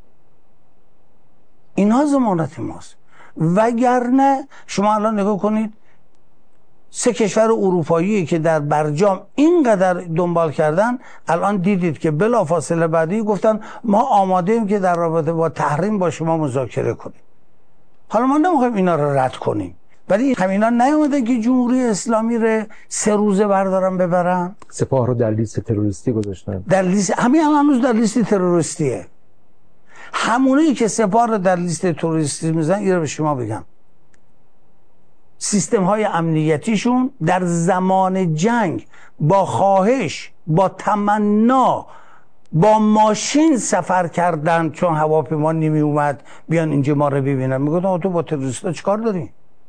اینها ضمانت ماست. وگرنه شما الان نگاه کنید سه کشور اروپایی که در برجام اینقدر دنبال کردن الان دیدید که بلافاصله بعدی گفتن ما آماده ایم که در رابطه با تحریم با شما مذاکره کنیم. حالا ما نمیخوایم اینا رو رد کنیم، ولی همینا نیومده که جمهوری اسلامی رو سه روزه بردارن ببرن، سپاه رو در لیست تروریستی گذاشتن. در لیست همین هنوز در لیست تروریستیه. همونایی که سپاه رو در لیست تروریستی میزنن اینا به شما بگم سیستم های امنیتیشون در زمان جنگ با خواهش، با تمنا، با ماشین سفر کردن چون هواپیما نمی اومد بیان اینجا ما رو ببینن. میگفتن تو با تروریستا چیکار داری؟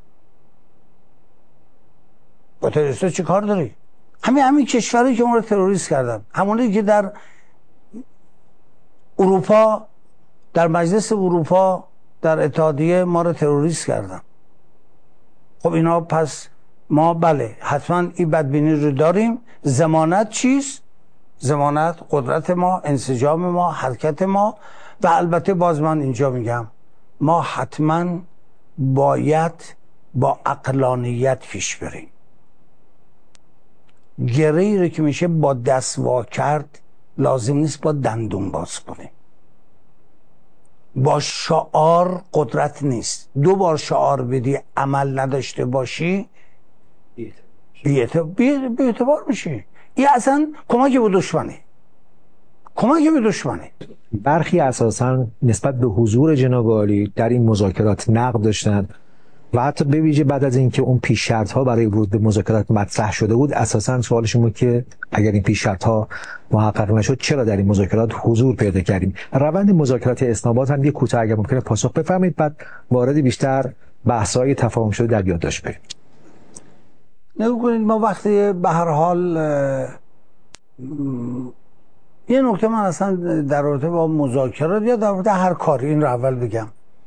با تروریستا چیکار داری؟ همین همین کشوری که ما رو تروریست کردن، همونی که در اروپا، در مجلس اروپا، در اتحادیه ما رو تروریست کردن. خب اینا پس ما بله حتما این بدبینی رو داریم. ضمانت چیست؟ ضمانت قدرت ما، انسجام ما، حرکت ما. و البته باز من اینجا میگم ما حتما باید با عقلانیت پیش بریم. گره‌ای رو که میشه با دست وا کرد لازم نیست با دندون باز کنیم. با شعار قدرت نیست. دو بار شعار بدی عمل نداشته باشی بی اعتبار میشی. این اصلا کمک به دشمنی، کمک به دشمنی. برخی اساسا نسبت به حضور جناب عالی در این مذاکرات نقد داشتن و حتی به ویژه بعد از اینکه اون پیش شرط ها برای ورود به مذاکرات مطرح شده بود اساسا سوالشون بود که اگر این پیش شرط ها محقق نشد چرا در این مذاکرات حضور پیدا کردیم. روند مذاکرات اسناباد هم یه کوتاه اگر ممکنه پاسخ بفرمایید، بعد وارد بیشتر بحث‌های تفاهم شده در یادداشت بریم. نگاه کنید ما وقتی به هر حال یه نکته من اصلا در رابطه با مذاکرات یا در رابطه هر کاری این رو اول بگم.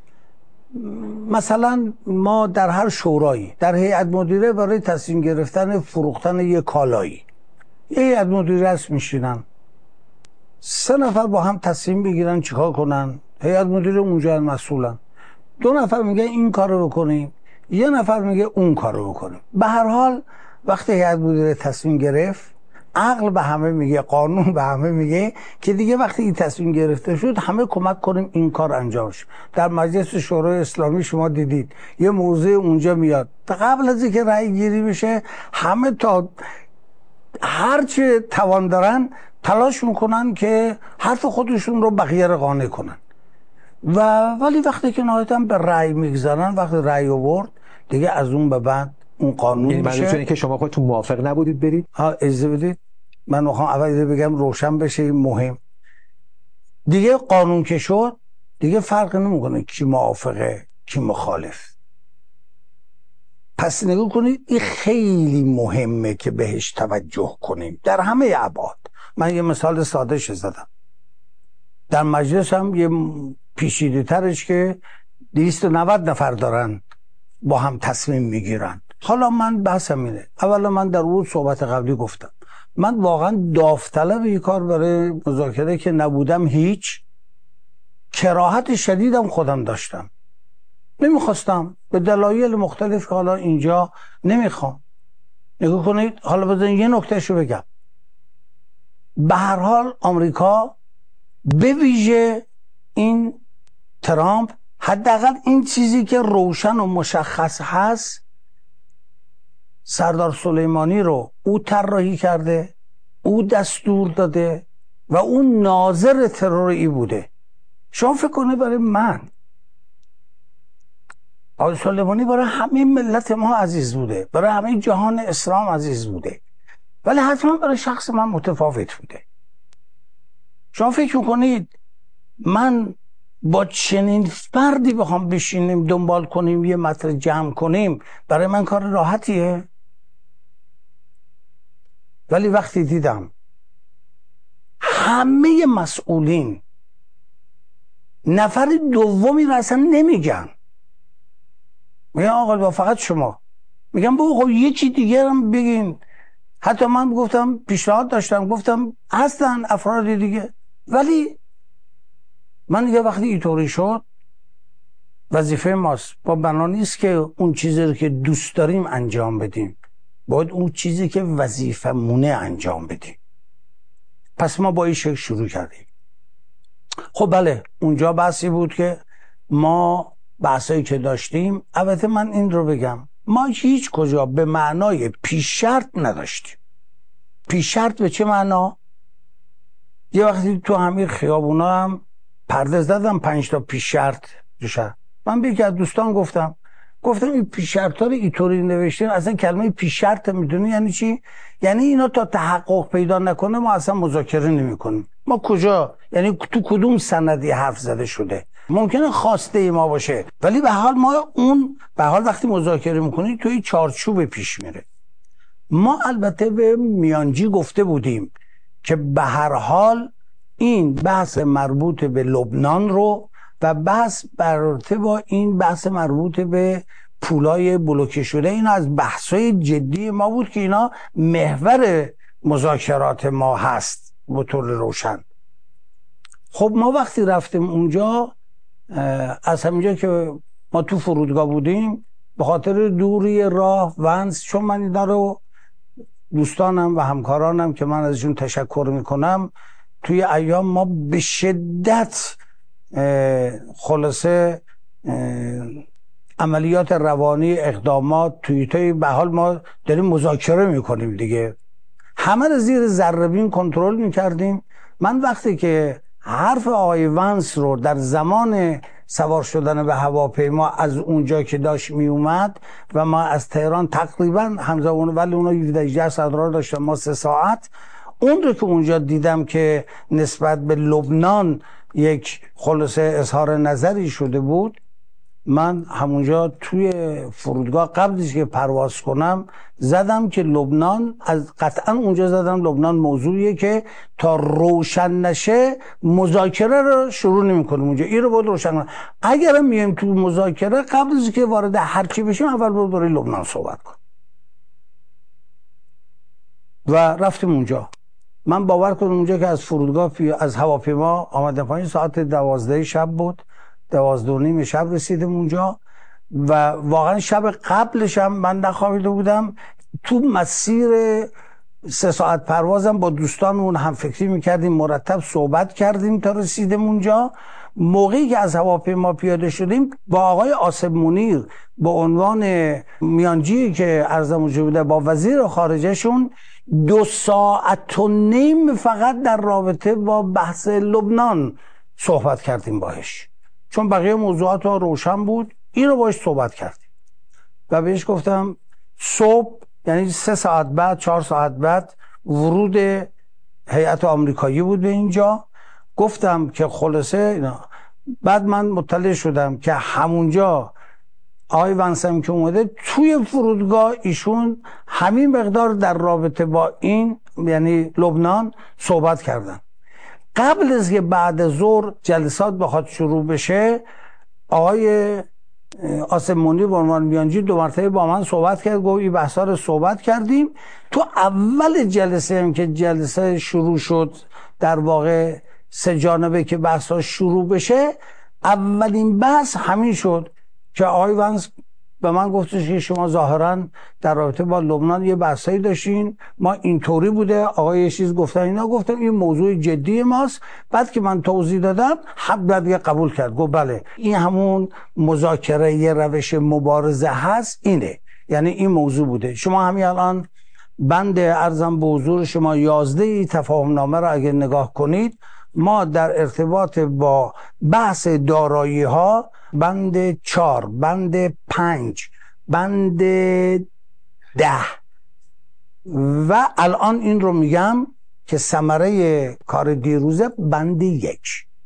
مثلا ما در هر شورایی در هیئت مدیره برای تصمیم گرفتن فروختن یک کالایی یه هیئت مدیره هست میشینن سه نفر با هم تصمیم بگیرن چیکار کنن. هیئت مدیره اونجا مسئولن. دو نفر میگه این کارو بکنیم، یه نفر میگه اون کارو بکنیم. به هر حال وقتی هیئت مدیره تصمیم گرفت عقل به همه میگه، قانون به همه میگه که دیگه وقتی این تصمیم گرفته شد همه کمک کنیم این کار انجام شه. در مجلس شورای اسلامی شما دیدید یه موضوع اونجا میاد، قبل از اینکه رأی گیری بشه همه تا هرچه توان دارن تلاش میکنن که حرف خودشون رو بقیه رو قانع کنن، و ولی وقتی که نهایتاً به رأی میگذارن، وقتی رأی آورد دیگه از اون به بعد اون قانون یعنی میشه. منظورتونه که شما خودتون موافق نبودید برید؟ ها اجازه بدید من میخوام اول بگم روشن بشه، این مهم. دیگه قانون که شد دیگه فرق نمیکنه کی موافقه کی مخالف. پس نگاه کنید این خیلی مهمه که بهش توجه کنیم در همه ابعاد. من یه مثال ساده ش زدم، در مجلس هم یه پیچیده ترش که دویست و نود نفر دارن با هم تصمیم میگیرن. حالا من بحثم اینه، اولا من در اون صحبت قبلی گفتم من واقعا داوطلب این کار برای مذاکره که نبودم، هیچ کراهت شدیدم خودم داشتم، نمیخواستم به دلایل مختلف که حالا اینجا نمیخوام. نگاه کنید، حالا بذارید یه نکتهشو بگم. به هر حال آمریکا به ویژه این ترامپ، حداقل این چیزی که روشن و مشخص هست، سردار سلیمانی رو او طراحی کرده، او دستور داده و او ناظر ترور ای بوده. شما فکر کنید برای من آقای سلیمانی برای همه ملت ما عزیز بوده، برای همه جهان اسلام عزیز بوده، ولی حتما برای شخص من متفاوت بوده. شما فکر کنید من با چنین فردی بخوام بشینیم دنبال کنیم یه مطلب جمع کنیم، برای من کار راحتیه؟ ولی وقتی دیدم همه مسئولین نفر دومی را اصلا نمیگن، میگن آقا با فقط شما، میگم بابا خب یکی دیگه هم بگین. حتی من گفتم پیشنهاد داشتم، گفتم هستن افراد دیگه، ولی من دیگه وقتی اینطوری شد وظیفه ماست با بنا نیست که اون چیزی رو که دوست داریم انجام بدیم، باید اون چیزی که وظیفه مونه انجام بدیم. پس ما با این شکل شروع کردیم. خب بله اونجا بحثی بود که ما بحثایی که داشتیم، البته من این رو بگم ما هیچ کجا به معنای پیش شرط نداشتیم. پیش شرط به چه معنا؟ یه وقتی تو همین خیابونا هم پرده زدم پنج تا پیش شرط دوشن. من به یکی از دوستان گفتم گفتم این پیش شرط ها رو اینطوری نوشتین، اصلا کلمه پیش شرط میدونی یعنی چی؟ یعنی اینا تا تحقق پیدا نکنه ما اصلا مذاکره نمی‌کنیم. ما کجا؟ یعنی تو کدوم سندی حرف زده شده؟ ممکنه خواسته ای ما باشه، ولی به حال ما اون به حال وقتی مذاکره می‌کنی توی چارچوب پیش میره. ما البته به میانجی گفته بودیم که به هر حال این بحث مربوط به لبنان رو و بحث برابر با این بحث مربوط به پولای بلوکه شده، این از بحث‌های جدی ما بود که اینا محور مذاکرات ما هست به طور روشن. خب ما وقتی رفتیم اونجا، از همینجا که ما تو فرودگاه بودیم به خاطر دوری راه ونس، چون من اینا رو دوستانم و همکارانم که من ازشون تشکر میکنم، توی ایام ما به شدت خلاصه عملیات روانی، اقدامات، توییتای به حال ما داریم مذاکره میکنیم دیگه، همه رو زیر ذره‌بین کنترل میکردیم. من وقتی که حرف آقای ونس رو در زمان سوار شدن به هواپیما از اونجا که داشت می اومد و ما از تهران تقریبا همزمان، ولی اونا هجده ساعت راه داشتن ما سه ساعت، اون رو که اونجا دیدم که نسبت به لبنان یک خلاصه اظهار نظری شده بود، من همونجا توی فرودگاه قبلش که پرواز کنم زدم که لبنان، از قطعا اونجا زدم لبنان موضوعیه که تا روشن نشه مذاکره رو شروع نمی‌کنیم اونجا، این رو باید روشن کنیم. اگرم میایم تو مذاکره قبل از که وارد هر چی بشیم اول باید برای لبنان صحبت کنیم. و رفتیم اونجا. من باور کنم اونجا که از فرودگاه از هواپیما آمدم پایین ساعت دوازده شب بود، دوازده و نیم شب رسیدم اونجا و واقعا شب قبلش هم من نخوابیده بودم. تو مسیر سه ساعت پروازم با دوستانمون هم فکری میکردیم، مرتب صحبت کردیم تا رسیدیم اونجا. موقعی که از هواپیما پیاده شدیم با آقای آصف منیر به عنوان میانجی که عرضم حضور بوده با وزیر خارجهشون دو ساعت و نیم فقط در رابطه با بحث لبنان صحبت کردیم باهاش، چون بقیه موضوعات ها روشن بود. این رو باهاش صحبت کردیم و بهش گفتم صبح، یعنی سه ساعت بعد چهار ساعت بعد ورود هیئت آمریکایی بود به اینجا. گفتم که خلاصه اینا. بعد من مطلع شدم که همونجا آقای ونسم که اومده توی فرودگاه ایشون همین مقدار در رابطه با این یعنی لبنان صحبت کردن. قبل از که بعد ظهر جلسات بخواد شروع بشه، آقای آصف منیر به عنوان میانجی دو مرتبه با من صحبت کرد، گفت این بحثا رو صحبت کردیم. تو اول جلسه هم که جلسه شروع شد، در واقع سه جانبه که بحثا شروع بشه، اولین بحث همین شد که آقای ونس به من گفتش که شما ظاهرا در رابطه با لبنان یه بحثایی داشتین، ما اینطوری بوده، آقای یه چیز گفتن، اینا گفتم این موضوع جدی ماست. بعد که من توضیح دادم حق دیگه قبول کرد، گفت بله این همون مذاکره یه روش مبارزه هست، اینه، یعنی این موضوع بوده. شما همین الان بند ارزم به حضور شما یازده تفاهم نامه رو اگه نگاه کنید، ما در ارتباط با بحث دارایی ها بند چار، بند پنج، بند ده و الان این رو میگم که ثمره کار دیروزه بند یک.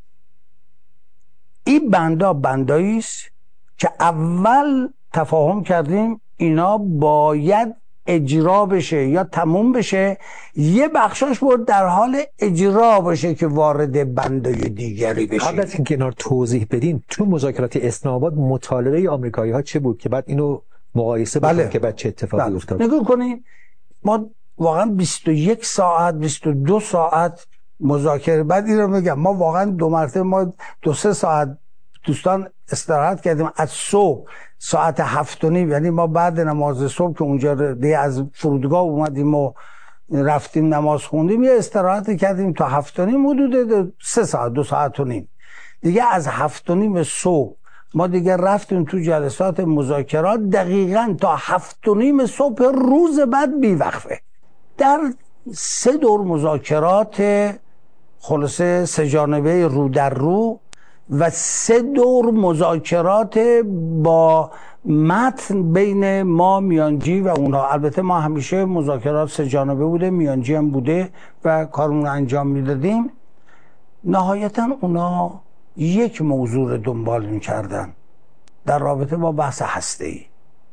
این بندا بندایی است که اول تفاهم کردیم اینا باید اجرا بشه یا تموم بشه، یه بخشاش بود در حال اجرا باشه که وارد بندای دیگری بشه. قبل از اینکه اینا رو توضیح بدین، تو مذاکرات اسلام‌آباد مطالبه آمریکایی ها چه بود که بعد اینو مقایسه بکنیم که بعد چه اتفاقی بله. افتاد؟ نگاه کنین، ما واقعا بیست و یک ساعت بیست و دو ساعت مذاکره، بعد این رو میگم ما واقعا دو مرتبه ما دو سه ساعت دوستان استراحت کردیم. از صبح ساعت هفت و نیم، یعنی ما بعد نماز صبح که اونجا دیگه از فرودگاه اومدیم و رفتیم نماز خوندیم، یه استراحت کردیم تا هفت و نیم، حدود سه ساعت دو ساعت و نیم دیگه. از هفت و نیم صبح ما دیگه رفتیم تو جلسات مذاکرات دقیقاً تا هفت و نیم صبح روز بعد بیوقفه. در سه دور مذاکرات خلاصه سه جانبه رو در رو و سه دور مذاکرات با متن بین ما میانجی و اونا، البته ما همیشه مذاکرات سه جانبه بوده، میانجی هم بوده و کارمون انجام میدادیم. نهایتا اونا یک موضوع رو دنبال میکردن در رابطه با بحث هسته‌ای.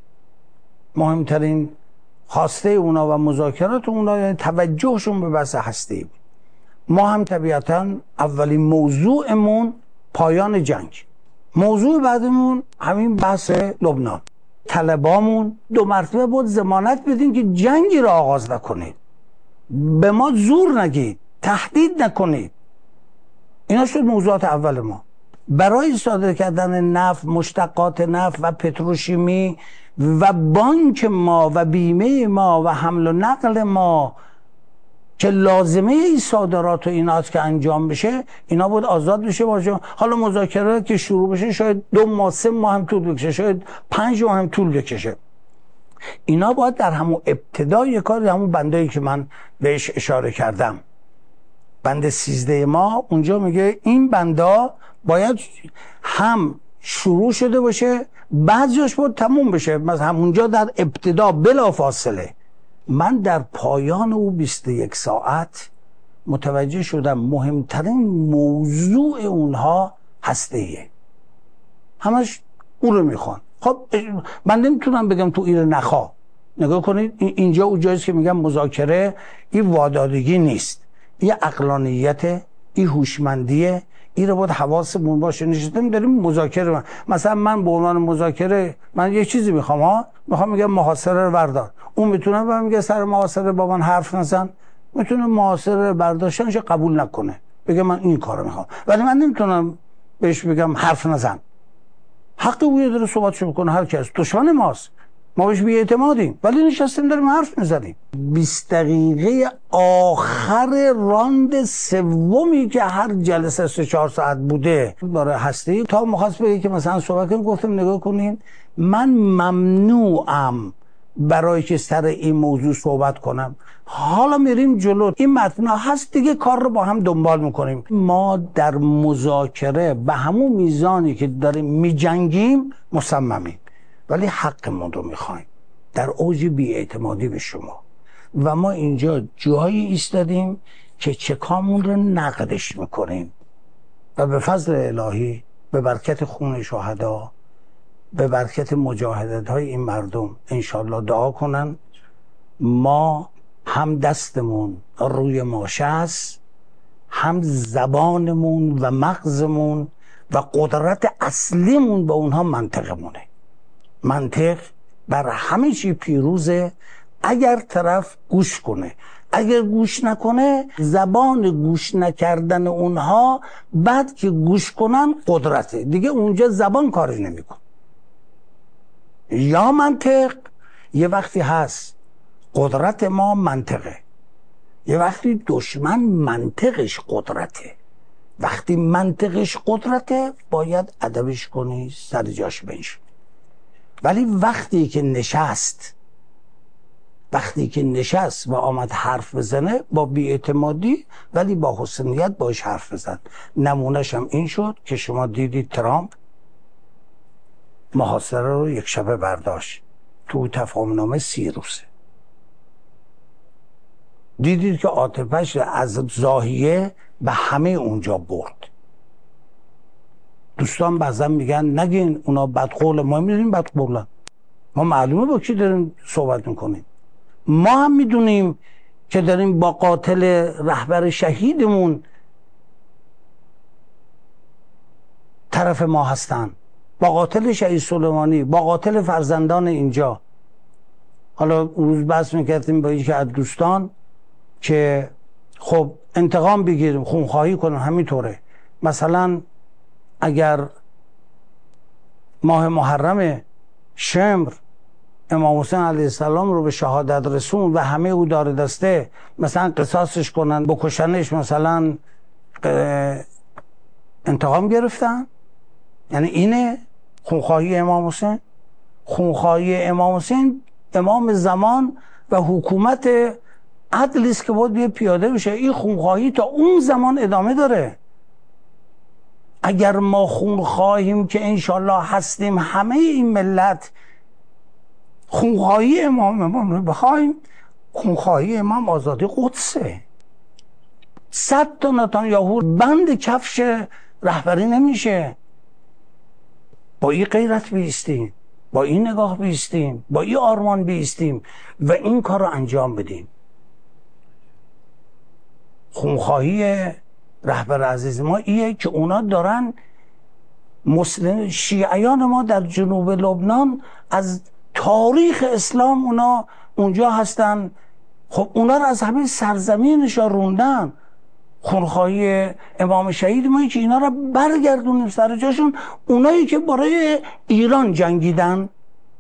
مهمترین خواسته اونا و مذاکرات اونا یعنی توجهشون به بحث هسته‌ای بود. ما هم طبیعتا اولین موضوعمون پایان جنگ، موضوع بعدمون همین بحث لبنان. طلبامون دو مرتبه بود ضمانت بدین که جنگی را آغاز نکنید، به ما زور نگید، تهدید نکنید. اینا شد موضوعات اول ما. برای صادر کردن نفت، مشتقات نفت و پتروشیمی و بانک ما و بیمه ما و حمل و نقل ما که لازمه این صادرات و اینات که انجام بشه، اینا بود آزاد بشه باشه. حالا مذاکرات که شروع بشه شاید دو ماه سه ماه هم طول بکشه، شاید پنج ماه هم طول بکشه. اینا باید در همون ابتدای کار، همون بندایی که من بهش اشاره کردم، بند سیزده ما اونجا میگه این بندا باید هم شروع شده باشه، بعضیش باید تموم بشه. مثلا همونجا در ابتدا بلا فاصله. من در پایان او بیست و یک ساعت متوجه شدم مهمترین موضوع اونها هسته‌ایه، همش اون رو میخوان. خب من نمیتونم بگم تو این نخوا. نگاه کنید اینجا اون جاییست که میگم مذاکره این وادادگی نیست، این عقلانیته، این هوشمندیه. این رو باید حواسمون باشه. نشستیم داریم مذاکره من. مثلا من به عنوان مذاکره من یه چیزی میخوام ها میخوام میگم محاصره رو بردار، اون میتونه با میگه سر محاصره با من حرف نزن، میتونه محاصره برداشتنش قبول نکنه، بگه من این کارو میخوام، ولی من نمیتونم بهش بگم حرف نزن. حق او داره صحبتشو بکنه، هر کس دشمن ماست. ما بهش بی‌اعتمادیم، ولی نشستیم داریم حرف میزنیم. بیست دقیقه آخر راند سومی که هر جلسه سه چهار ساعت بوده برای هستی، تا مخواست بگه که مثلا صحبت کنیم، گفتم نگاه کنین من ممنوعم برای که سر این موضوع صحبت کنم، حالا میریم جلو، این متن هست دیگه، کار رو با هم دنبال میکنیم. ما در مذاکره به همون میزانی که داریم میجنگیم مصممیم، ولی حقمون رو میخوایم در اوج بی‌اعتمادی به شما. و ما اینجا جایی ایستادیم که چکامون رو نقدش میکنیم و به فضل الهی، به برکت خون شهدا، به برکت مجاهدت های این مردم انشالله دعا کنن ما هم دستمون روی ماشه است، هم زبانمون و مغزمون و قدرت اصلیمون به اونها منطقمونه. منطق بر همه چی پیروزه اگر طرف گوش کنه. اگر گوش نکنه، زبان گوش نکردن اونها بعد که گوش کنن قدرته دیگه، اونجا زبان کاری نمیکنه. یا منطق، یه وقتی هست قدرت ما منطقه، یه وقتی دشمن منطقش قدرته. وقتی منطقش قدرته باید ادبش کنی، سر جاش بنشونی. ولی وقتی که نشست وقتی که نشست و آمد حرف بزنه با بی‌اعتمادی ولی با حسن نیت باش حرف بزن. نمونهش هم این شد که شما دیدید ترامپ محاصره رو یک شبه برداشت، تو تفاهم نامه سی روزه. دیدید که آتش از زاهیه به همه اونجا برد. دوستان بعضا میگن نگین اونا بدقول، ما میدونیم بدقولن، ما معلومه با کی داریم صحبت میکنیم. ما هم میدونیم که داریم با قاتل رهبر شهیدمون طرف ما هستن، با قاتل شهید سلیمانی، با قاتل فرزندان اینجا. حالا روز بحث میکردیم با یکی از دوستان که خب انتقام بگیریم، خونخواهی کنیم. همینطوره مثلا اگر ماه محرم شمر امام حسین علیه السلام رو به شهادت رسون و همه او داره دسته مثلا قصاصش کنن، بکشنش، مثلا انتقام گرفتن، یعنی اینه خونخواهی امام حسین؟ خونخواهی امام حسین امام زمان و حکومت عدلی است که باید بیه پیاده بشه. این خونخواهی تا اون زمان ادامه داره. اگر ما خون خواهیم که انشالله هستیم، همه این ملت خونخواهی امام امام رو بخوایم، خونخواهی امام آزادی قدسه. صد تا نتانیاهو بند کفش رهبری نمیشه. با این غیرت بیستیم، با این نگاه بیستیم، با این آرمان بیستیم و این کار رو انجام بدیم. خونخواهی رهبر عزیز ما ایه که اونا دارن مسلم شیعیان ما در جنوب لبنان از تاریخ اسلام اونا اونجا هستن، خب اونا رو از همه سرزمینش روندن. خونخواهی امام شهید ما که اینا رو برگردونیم سر جاشون، اونایی که برای ایران جنگیدن.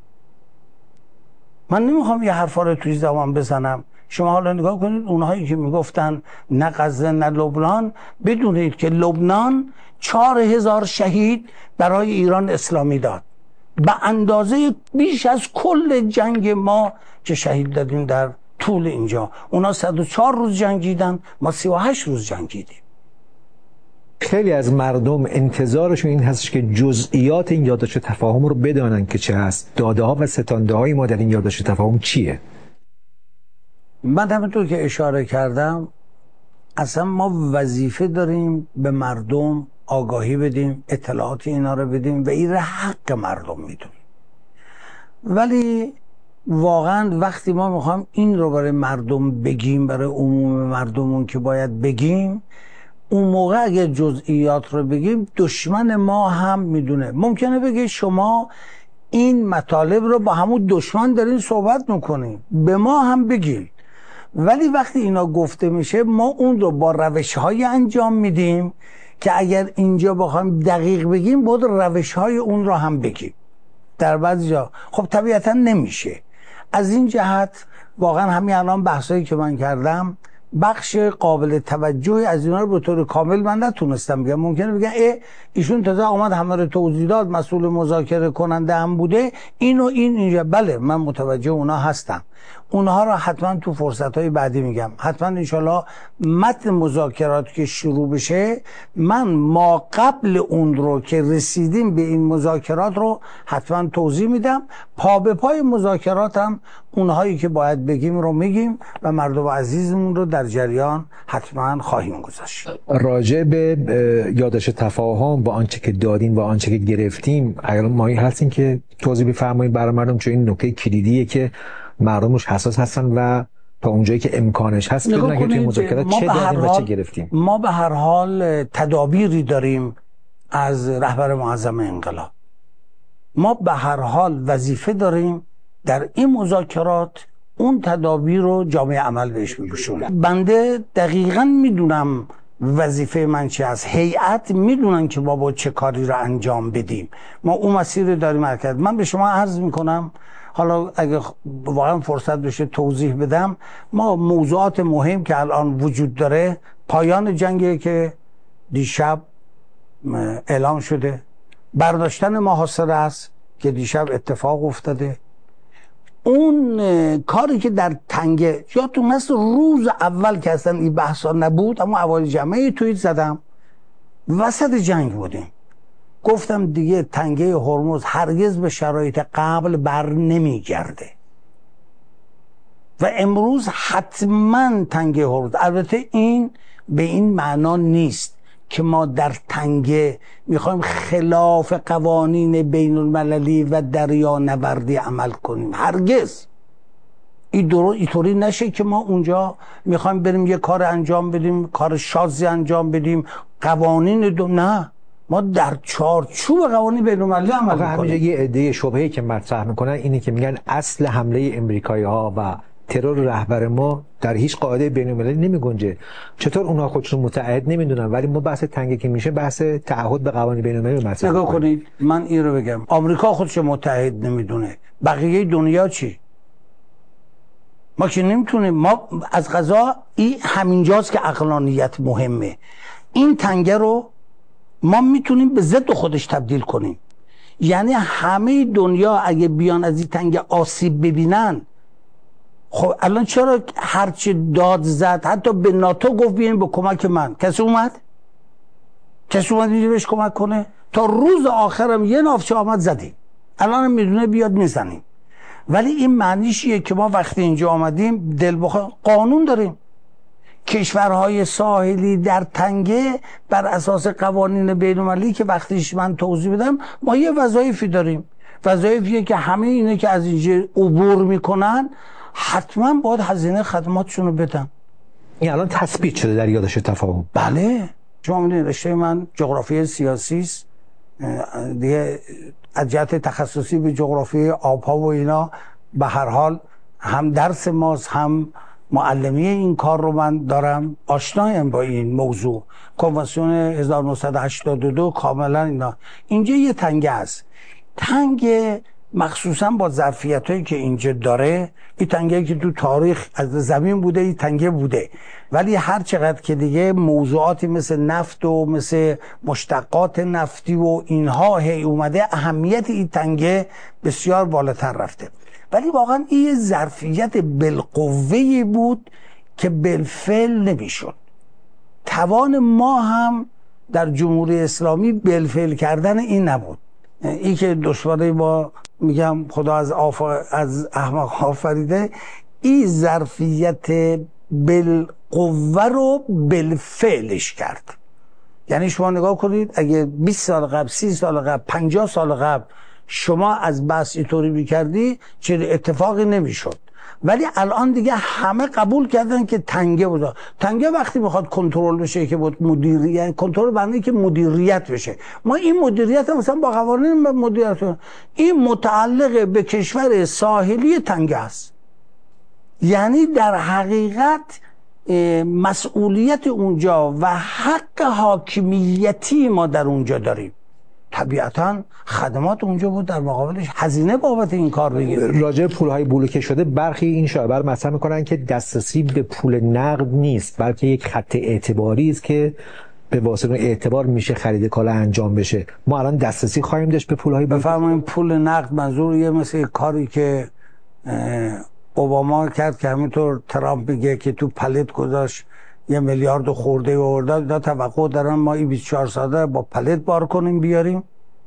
من نمیخوام یه حرفا رو توی زبان بزنم، شما حالا نگاه کنید اونهایی که میگفتن نه غزه نه لبنان، بدونید که لبنان چهار هزار شهید برای ایران اسلامی داد، به اندازه بیش از کل جنگ ما که شهید دادیم در طول اینجا. اونا صد و چهار روز جنگیدن، ما سی و هشت روز جنگیدیم. خیلی از مردم انتظارشون این هستش که جزئیات این یادداشت تفاهم رو بدانن که چه هست، داده ها و ستانده های ما در این یادداشت تفاهم چیه. من همونطور که اشاره کردم اصلا ما وظیفه داریم به مردم آگاهی بدیم، اطلاعات اینا رو بدیم و این حق مردم میدونیم. ولی واقعا وقتی ما میخوایم این رو برای مردم بگیم، برای عموم مردمون که باید بگیم، اون موقع اگه جزئیات رو بگیم دشمن ما هم میدونه. ممکنه بگه شما این مطالب رو با همون دشمن دارین صحبت میکنین، به ما هم بگین. ولی وقتی اینا گفته میشه ما اون رو با روش‌های انجام میدیم که اگر اینجا بخوایم دقیق بگیم باید روش‌های اون رو هم بگیم. در بعضی جا خب طبیعتا نمیشه. از این جهت واقعا همین الان بحثایی که من کردم بخش قابل توجهی از اینا رو به طور کامل من نتونستم بگم. ممکنه بگن ای ایشون تازه آمد همه رو توضیح داد، مسئول مذاکره کننده هم بوده، اینو این اینجا. بله من متوجه اونا هستم، اونها رو حتما تو فرصت‌های بعدی میگم. حتما انشالله متن مذاکرات که شروع بشه، من ما قبل اون رو که رسیدیم به این مذاکرات رو حتما توضیح میدم. پا به پای مذاکرات هم اونهایی که باید بگیم رو میگیم و مردم عزیزمون رو در جریان حتما خواهیم گذاشت. راجع به یادداشت تفاهم با آنچه که دادیم و آنچه که گرفتیم اگر مایل هستین که توضیح بفرمایید برای مردم، چون این نکته کلیدیه که مردم روش حساس هستن و تا اونجایی که امکانش هست بدونن که توی مذاکرات چه دادیم و چه گرفتیم. ما به هر حال تدابیری داریم از رهبر معظم انقلاب. ما به هر حال وظیفه داریم در این مذاکرات اون تدابیر رو جامعه عمل بهش بپوشونه. بنده دقیقاً میدونم وظیفه من چی است، هیئت میدونن که ما با چه کاری رو انجام بدیم، ما اون مسیر داریم حرکت. من به شما عرض میکنم، حالا اگه واقعا فرصت بشه توضیح بدم، ما موضوعات مهم که الان وجود داره، پایان جنگی که دیشب اعلام شده، برداشتن محاصره است که دیشب اتفاق افتاده، اون کاری که در تنگه یادتون هست روز اول که اصلا این بحثا نبود، اما اول جمعه توییت زدم، وسط جنگ بودیم، گفتم دیگه تنگه هرمز هرگز به شرایط قبل بر نمیگرده و امروز حتما تنگه هرمز. البته این به این معنا نیست که ما در تنگه میخوایم خلاف قوانین بین المللی و دریانوردی عمل کنیم، هرگز. این اینطوری نشه که ما اونجا میخوایم بریم یه کار انجام بدیم، کار شاذی انجام بدیم، قوانین دو نه، ما در چارچوب قوانین بین المللی عمل میکنیم. همینجا یه عده شبهه‌ای که مطرح میکنن اینه که میگن اصل حمله امریکایی‌ها و ترور رهبر ما در هیچ قاعده بین المللی نمیگنجه. چطور اونها خودشون متعهد نمیدونن ولی ما بحث تنگه که میشه بحث تعهد به قوانین بین المللی مطرح نگاه کنید. من این رو بگم، آمریکا خودش متعهد نمیدونه، بقیه دنیا چی؟ ما که نمیتونیم. ما از قضا این همینجاست که عقلانیت مهمه. این تنگه رو ما میتونیم به ضد خودش تبدیل کنیم. یعنی همه دنیا اگه بیان از این تنگه آسیب ببینن، خب الان چرا هرچی داد زد حتی به ناتو گفت بیاین به کمک من، کسی اومد؟ کسی اومد اینجا بهش کمک کنه؟ تا روز آخرم یه نافچه آمد زدیم، الان هم میدونه بیاد میزنیم. ولی این معنیشیه که ما وقتی اینجا آمدیم دل بخواه قانون داریم. کشورهای ساحلی در تنگه بر اساس قوانین بین المللی که وقتیش من توضیح بدم، ما یه وظایفی داریم. وظایفیه که همه اینه که از اینجا عبور میکنن حتما باید هزینه خدماتشون رو بدن. این الان تثبیت شده در یادداشت تفاهم. بله شما میدونید رشته من جغرافی سیاسی است دیگه، از جهت تخصصی به جغرافی آبها و اینا به هر حال هم درس ماست، هم معلمی این کار رو من دارم، آشنایم با این موضوع. کنوانسیون هزار و نهصد و هشتاد و دو کاملا اینا. اینجا یه تنگه است، تنگه مخصوصا با ظرفیتایی که اینجا داره، این تنگه که تو تاریخ از زمین بوده، این تنگه بوده، ولی هر چقدر که دیگه موضوعاتی مثل نفت و مثل مشتقات نفتی و اینها هی اومده، اهمیت این تنگه بسیار بالاتر رفته. ولی واقعا این ظرفیت بالقوه‌ای بود که بالفعل نمیشد. توان ما هم در جمهوری اسلامی بالفعل کردن این نبود. این که دشواری با میگم خدا از آف... از احمق آفریده، این ظرفیت بالقوه رو بالفعلش کرد. یعنی شما نگاه کنید اگه بیست سال قبل، سی سال قبل، پنجاه سال قبل شما از بحث اینطوری میکردی چه اتفاقی نمیشد. ولی الان دیگه همه قبول کردن که تنگه بود. تنگه وقتی میخواد کنترل بشه که بود مدیریت، کنترل بنده که مدیریت بشه. ما این مدیریت مثلا با قوانین مدیریت، این متعلق به کشور ساحلی تنگه است. یعنی در حقیقت مسئولیت اونجا و حق حاکمیتی ما در اونجا داریم. طبیعتا خدمات اونجا بود، در مقابلش هزینه بابت این کار بگیره. راجع پولهای بلوکه شده برخی این شایعه مطرح میکنن که دسترسی به پول نقد نیست، بلکه یک خط اعتباری است که به واسطه اعتبار میشه خرید کالا انجام بشه. ما الان دسترسی خواهیم داشت به پولهای بلوکه. بفرمایید پول نقد منظور یه مثل کاری که اوباما کرد که همینطور ترامپ میگه که تو پلت گذاشت یه میلیارد خورده آورده، دا توقع دارن ما این بیست و چهار ساعته با پلت بار کنیم بیاریم.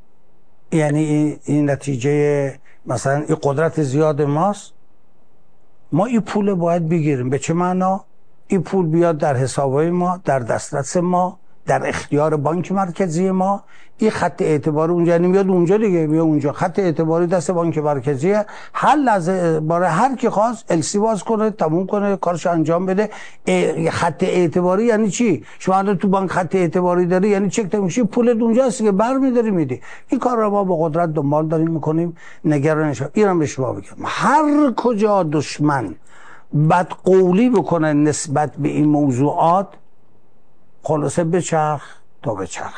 یعنی این نتیجه مثلا این قدرت زیاد ماست. ما این پول باید بگیریم. به چه معنا؟ این پول بیاد در حسابهای ما، در دسترس ما، در اختیار بانک مرکزی ما. این خط اعتباری اونجا نمیاد، اونجا دیگه میاد اونجا. خط اعتباری دست بانک مرکزیه، هر لحظه برای هر کی خواست السی باز کنه، تموم کنه، کارش انجام بده. خط اعتباری یعنی چی؟ شما الان تو بانک خط اعتباری داری، یعنی چک تمشی پولت اونجاست که برمی‌داری میدی. این کار رو ما با قدرت دنبال داریم میکنیم. نگران نشو. اینم به شما بگم، هر کجا دشمن بدقولی بکنه نسبت به این موضوعات، خلاصه بچرخ تا بچرخ.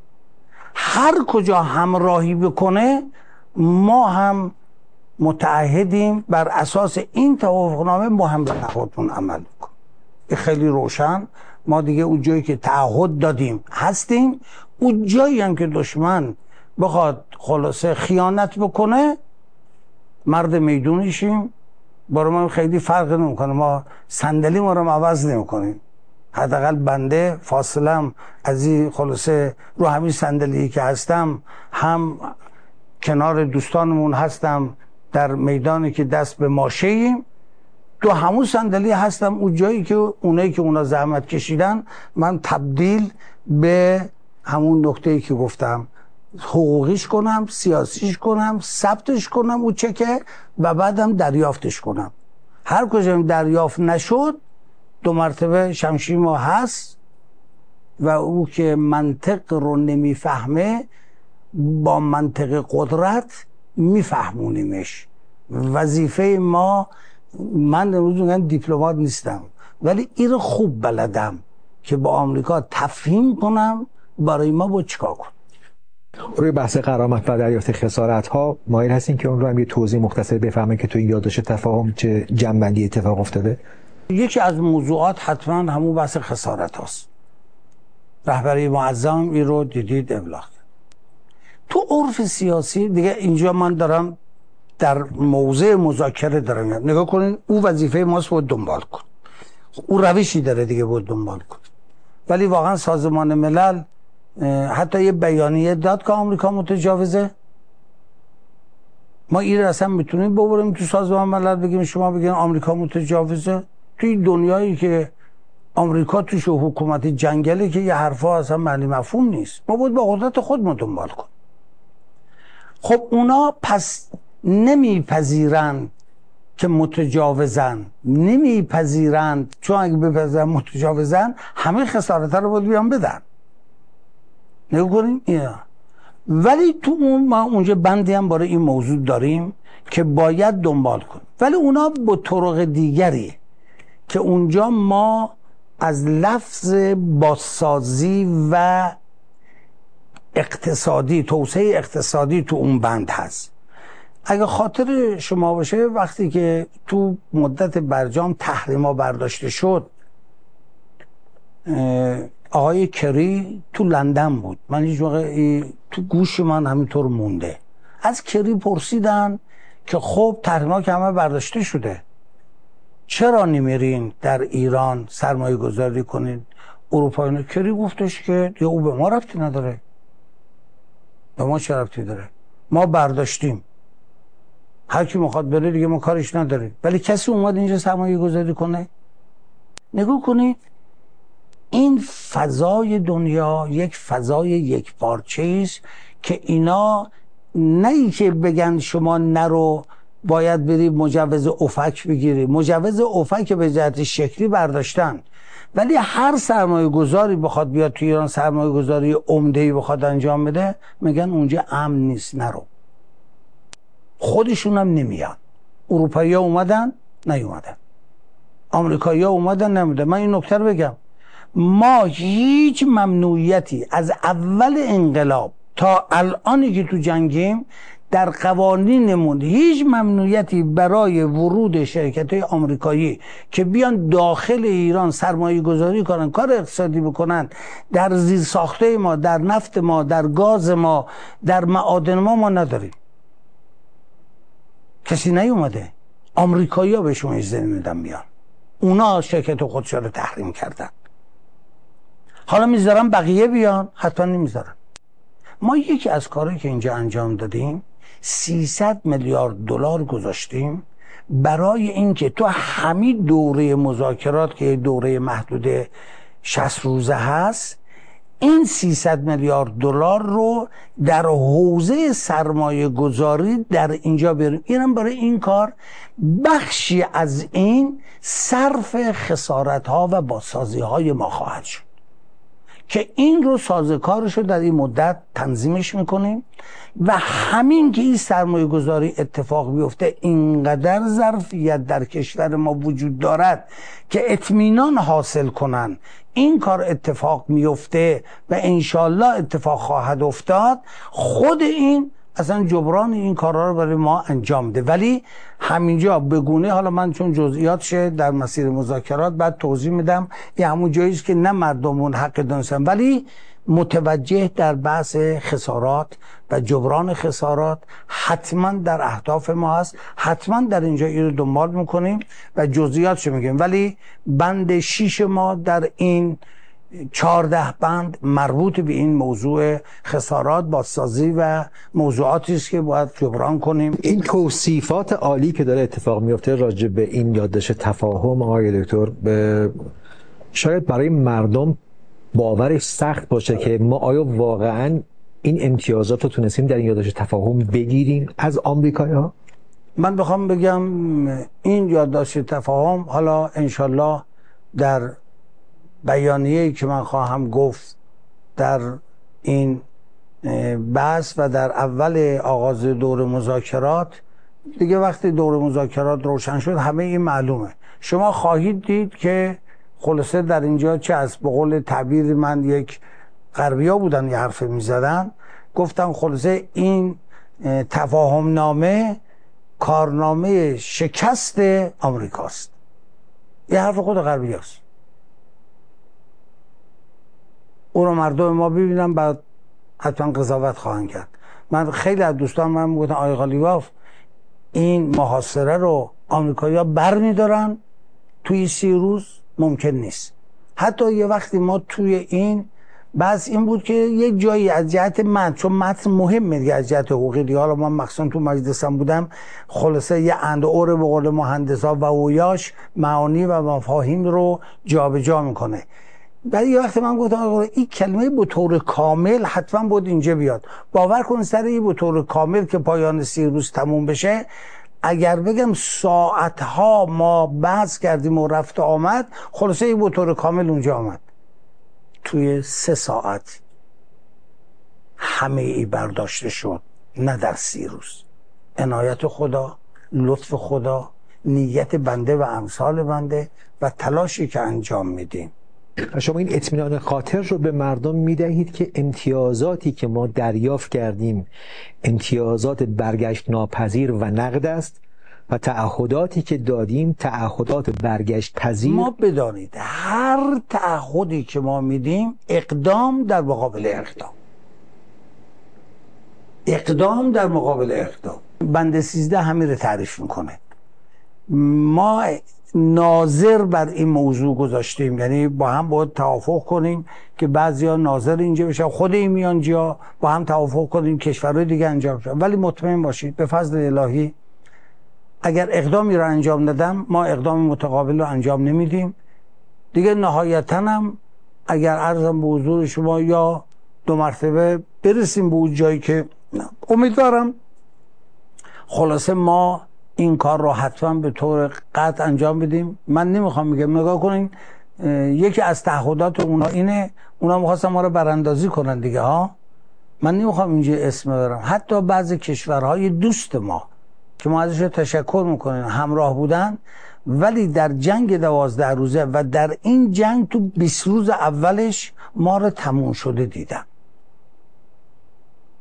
هر کجا همراهی بکنه ما هم متعهدیم بر اساس این توافقنامه ما هم به تعهدمون عمل بکنیم. این خیلی روشن. ما دیگه اون جایی که تعهد دادیم هستیم. اون جایی هم که دشمن بخواد خلاصه خیانت بکنه مرد میدونیشیم. برای ما خیلی فرق نمیکنه، ما صندلی ما رو عوض نمیکنیم. حداقل بنده فاصلم از این خلاصه رو همین صندلی که هستم، هم کنار دوستانمون هستم در میدانی که دست به ماشه ایم، تو همون صندلی هستم اون جایی که اونایی که اونا زحمت کشیدن من تبدیل به همون نقطه‌ای که گفتم حقوقیش کنم، سیاسیش کنم، ثبتش کنم او چکه و بعدم دریافتش کنم. هر کجا دریافت نشد دو مرتبه شمشیر ما هست و او که منطق رو نمیفهمه با منطق قدرت میفهمونیمش. وظیفه ما، من امروز میگم دیپلمات نیستم ولی این رو خوب بلدم که با آمریکا تفهیم کنم برای ما با چیکار کنم. روی بحث غرامت و دریافت خسارت ها مایل هستین که اون رو هم یه توضیح مختصر بفهمه که تو این یادداشت تفاهم چه جنبندی اتفاق افتاده؟ یکی از موضوعات حتما همون بحث خسارت هاست. رهبری معظم این رو دیدید ابلاغ کرد. تو عرف سیاسی دیگه اینجا من دارم در موضع مذاکره دارم، نگاه کنین او وظیفه ماست بود دنبال کن، او روشی داره دیگه بود دنبال کن. ولی واقعا سازمان ملل حتی یه بیانیه داد که آمریکا متجاوزه. ما این اصلا میتونیم ببریم تو سازمان ملل بگیم شما بگین آمریکا متجاوزه؟ توی دنیایی که آمریکا توش حکومت جنگله که یه حرفا اصلا معنی مفهوم نیست. ما باید با قدرت خودمون دنبال کن. خب اونا پس نمیپذیرن که متجاوزن، نمیپذیرند، چون اگه بپذیرن متجاوزن همه خسارت رو باید بیان بدن. نگاه کنیم اینا. ولی تو اون ما اونجا بندی هم برای این موضوع داریم که باید دنبال کنیم، ولی اونا با طرق دیگری که اونجا ما از لفظ بازسازی و اقتصادی، توسعه اقتصادی تو اون بند هست. اگه خاطر شما باشه وقتی که تو مدت برجام تحریما برداشته شد، آقای کری تو لندن بود، من هیچ موقع تو گوش من همینطور مونده. از کری پرسیدن که خب تحریما که همه برداشته شده، چرا نمیرین در ایران سرمایه گذاری کنید اروپایی؟ کری گفتش که دیگه او به ما ربطی نداره. به ما چه ربطی داره؟ ما برداشتیم، هر کی میخواد بره دیگه ما کارش نداریم. ولی کسی اومد اینجا سرمایه گذاری کنه؟ نگاه کنید این فضای دنیا یک فضای یک پارچه است که اینا نه ای که بگن شما نرو باید بری مجوز افک بگیری. مجوز افک به جهت شکلی برداشتن، ولی هر سرمایه گذاری بخواد بیاد تو ایران سرمایه گذاری عمده‌ای بخواد انجام بده میگن اونجا امن نیست نرو. خودشون هم نمیان. اروپایی ها اومدن نیومدن، آمریکایی ها اومدن نمیدن. من این نکته رو بگم، ما هیچ ممنوعیتی از اول انقلاب تا الانی که تو جنگیم در قوانینمون هیچ ممنوعیتی برای ورود شرکت‌های آمریکایی که بیان داخل ایران سرمایه گذاری کنن، کار اقتصادی بکنن در زیر ساخته ما، در نفت ما، در گاز ما، در معادن ما ما نداریم. کسی نیومده. آمریکایی‌ها بهشون اجازه نمیدن بیان. اونا شرکت خودشون رو تحریم کردن. حالا میذارن بقیه بیان؟ حتما نمیذارن. ما یکی از کارهایی که اینجا انجام دادیم سیصد میلیارد دلار گذاشتیم برای اینکه تو همین دوره مذاکرات که دوره محدود شصت روزه هست، این سیصد میلیارد دلار رو در حوزه سرمایه گذاری در اینجا بریم. اینم برای این کار بخشی از این صرف خسارت ها و بازسازی های ما خواهد شد که این رو سازوکارش رو در این مدت تنظیمش میکنیم و همین که این سرمایه گذاری اتفاق بیفته اینقدر ظرفیت در کشور ما وجود دارد که اطمینان حاصل کنن این کار اتفاق میفته و انشالله اتفاق خواهد افتاد. خود این اصلا جبران این کارها رو برای ما انجام ده. ولی همینجا بگونه، حالا من چون جزئیاتش در مسیر مذاکرات بعد توضیح میدم، یه همون جاییه که نه مردمون حق دانستن، ولی متوجه در بحث خسارات و جبران خسارات حتما در اهداف ما هست. حتما در اینجا این رو دنبال میکنیم و جزئیاتش میگیم، ولی بند شیش ما در این چهارده بند مربوط به این موضوع خسارات، بازسازی و موضوعاتی است که باید جبران کنیم. این توصیفات عالی که داره اتفاق میفته راجع به این یادداشت تفاهم آقای دکتر، به شاید برای مردم باورش سخت باشه که ما آیا واقعا این امتیازات رو تونستیم در این یادداشت تفاهم بگیریم از آمریکایی‌ها؟ من بخوام بگم این یادداشت تفاهم حالا انشالله در بیانیه‌ای که من خواهم گفت در این بحث و در اول آغاز دور مذاکرات دیگه، وقتی دور مذاکرات روشن شد همه این معلومه. شما خواهید دید که خلاصه در اینجا چه از به قول تعبیر من یک غربیا بودن یه حرف میزدن، گفتن خلاصه این تفاهم نامه کارنامه شکست آمریکاست. یه حرف خود غربیاست. اون رو مردم ما ببینن بعد حتما قضاوت خواهند کرد. من خیلی از دوستان من میگفتن آقای غالیباف این محاصره رو آمریکایی‌ها برمی‌دارن توی سی روز؟ ممکن نیست. حتی یه وقتی ما توی این بس این بود که یک جایی از جهت من، چون متن مهمه دیگه از جهت حقوقی دیگه، حالا من مخصوصا تو مجلسم بودم، خلاصه یه اند اور به قول مهندسا و اویاش معانی و مفاهیم رو جابجا جا میکنه. بعد یه وقتی من گفتم این کلمه به طور کامل حتما بود اینجا بیاد. باور کن سر این به طور کامل که پایان سی روز تموم بشه، اگر بگم ساعتها ما بحث کردیم و رفت آمد، خلاصه این به طور کامل اونجا آمد. توی سه ساعت همه ای برداشته شد، نه در سی روز. عنایت خدا، لطف خدا، نیت بنده و امثال بنده و تلاشی که انجام میدیم. شما این اطمینان خاطر رو به مردم میدهید که امتیازاتی که ما دریافت کردیم امتیازات برگشت ناپذیر و نقد است و تعهداتی که دادیم تعهدات برگشت پذیر. ما بدانید هر تعهدی که ما میدیم اقدام در مقابل اقدام، اقدام در مقابل اقدام. بند سیزده همین رو تعریف میکنه. ما ناظر بر این موضوع گذاشتیم، یعنی با هم باید توافق کنیم که بعضیا ناظر اینجا بشن، خود این میان جا با هم توافق کنیم کشورهای دیگه انجام شد. ولی مطمئن باشید به فضل الهی اگر اقدامی رو انجام ندم، ما اقدام متقابل رو انجام نمیدیم دیگه. نهایتاً هم اگر عرضم به حضور شما یا دو مرتبه برسیم به اون جایی که امیدوارم، خلاصه ما این کار رو حتما به طور قطع انجام بدیم. من نمیخوام بگم، نگاه کنین یکی از تعهدات اونا اینه، اونا میخواستن ما رو براندازی کنن دیگه ها. من نمیخوام اینجا اسم ببرم، حتی بعضی کشورهای دوست ما که ما ازش تشکر میکنیم همراه بودن، ولی در جنگ دوازده روزه و در این جنگ تو بیست روز اولش ما رو تموم شده دیدن.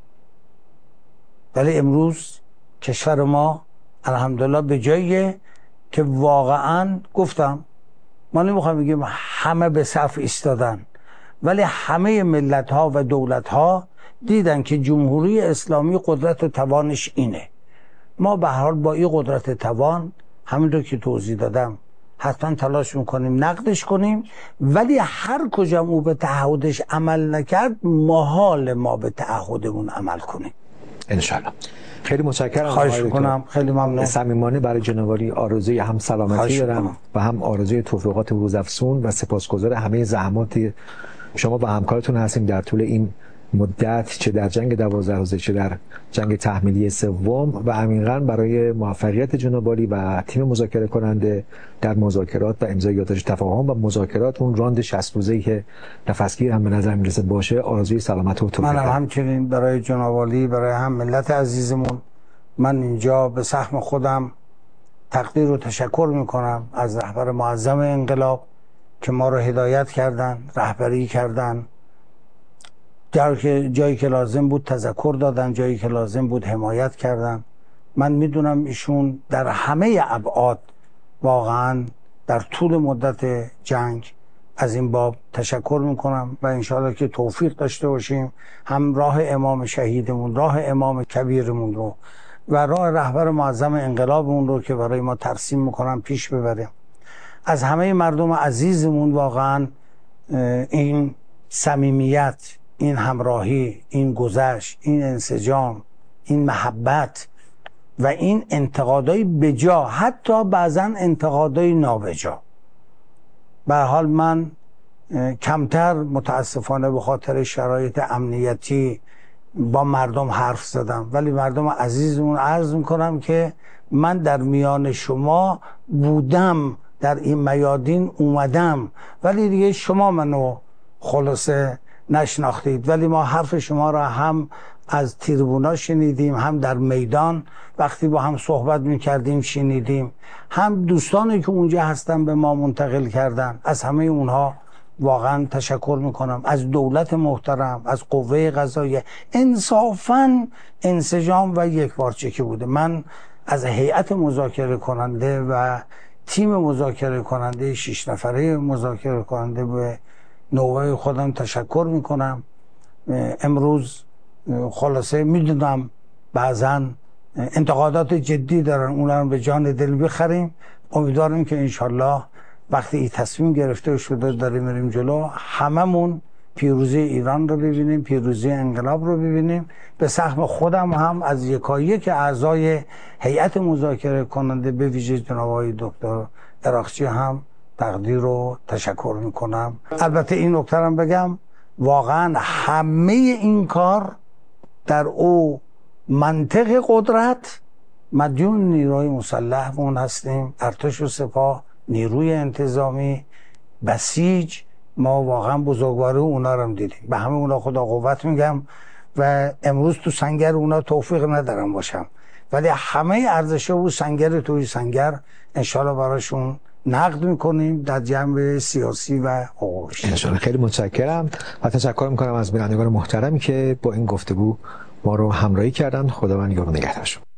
ولی امروز کشور ما الحمدلله به جاییه که واقعا گفتم ما نمیخوام بگیم همه به صف ایستادن، ولی همه ملت ها و دولت ها دیدن که جمهوری اسلامی قدرت و توانش اینه. ما به هر حال با این قدرت توان همینطور که توضیح دادم حتما تلاش میکنیم نقدش کنیم، ولی هر کجا او به تعهدش عمل نکرد محال ما به تعهدمون عمل کنیم انشالله. خیلی متشکرم. خواهش میکنم، خیلی ممنون. صمیمانه برای جنابعالی آرزوی هم سلامتی دارم و هم آرزوی توفیقات روزافزون و سپاسگزار همه زحمات شما و همکارتون هستیم در طول این مدت، چه در جنگ دوازده روزه چه در جنگ تحمیلی سوم، و عمیقاً برای موفقیت جناب عالی و تیم مذاکره کننده در مذاکرات و امضای یادداشت تفاهم و مذاکرات اون راند شصت روزه‌ای که نفسگیر هم به نظر میرسه باشه آرزوی سلامت و توفیق. منم همچنین برای جناب عالی، برای هم ملت عزیزمون، من اینجا به سهم خودم تقدیر و تشکر میکنم از رهبر معظم انقلاب که ما رو هدایت کردن، رهبری کردن، جایی که لازم بود تذکر دادن، جایی که لازم بود حمایت کردن. من میدونم ایشون در همه ابعاد واقعا در طول مدت جنگ از این باب تشکر میکنم و انشاءالله که توفیق داشته باشیم هم راه امام شهیدمون، راه امام کبیرمون رو و راه رهبر معظم انقلابمون رو که برای ما ترسیم میکنم پیش ببریم. از همه مردم عزیزمون واقعا این صمیمیت، این همراهی، این گذشت، این انسجام، این محبت و این انتقادای بجا، حتی بعضا انتقادای نابجا. به هر حال من کمتر متاسفانه به خاطر شرایط امنیتی با مردم حرف زدم، ولی مردم عزیزمون عرض میکنم که من در میان شما بودم، در این میادین اومدم، ولی دیگه شما منو خلاصه نشناختید، ولی ما حرف شما را هم از تریبونا شنیدیم، هم در میدان وقتی با هم صحبت میکردیم شنیدیم، هم دوستانی که اونجا هستن به ما منتقل کردن. از همه اونها واقعا تشکر میکنم، از دولت محترم، از قوه قضاییه. انصافاً انسجام و یکپارچگی بوده. من از هیئت مذاکره کننده و تیم مذاکره کننده شش نفره مذاکره کننده به نوبه خودم تشکر میکنم. امروز خلاصه میدونم بعضا انتقادات جدی دارن، اونا رو به جان دل بخریم. امیدوارم که انشالله وقتی این تصمیم گرفته شده داریم میریم جلو، هممون پیروزی ایران رو ببینیم، پیروزی انقلاب رو ببینیم. به سهم خودم هم از یکایک اعضای هیئت مذاکره کننده به ویژه جناب آقای دکتر عراقچی هم تقدیر و تشکر میکنم. البته این نکته رو بگم، واقعا همه این کار در او منطق قدرت مدیون نیروی مسلحمون هستیم، ارتش و سپاه، نیروی انتظامی، بسیج. ما واقعا بزرگواری اونا رو دیدیم. به همه اونا خدا قوت میگم و امروز تو سنگر اونا توفیق ندارم باشم، ولی همه ارزش‌ها و سنگر توی سنگر انشالله براشون نقد میکنیم در جنب سیاسی و حقوقی. انشالله. خیلی متشکرم و تشکر میکنم از بینندگان محترمی که با این گفتگو ما رو همراهی کردن. خداوند یار و نگهدارشون.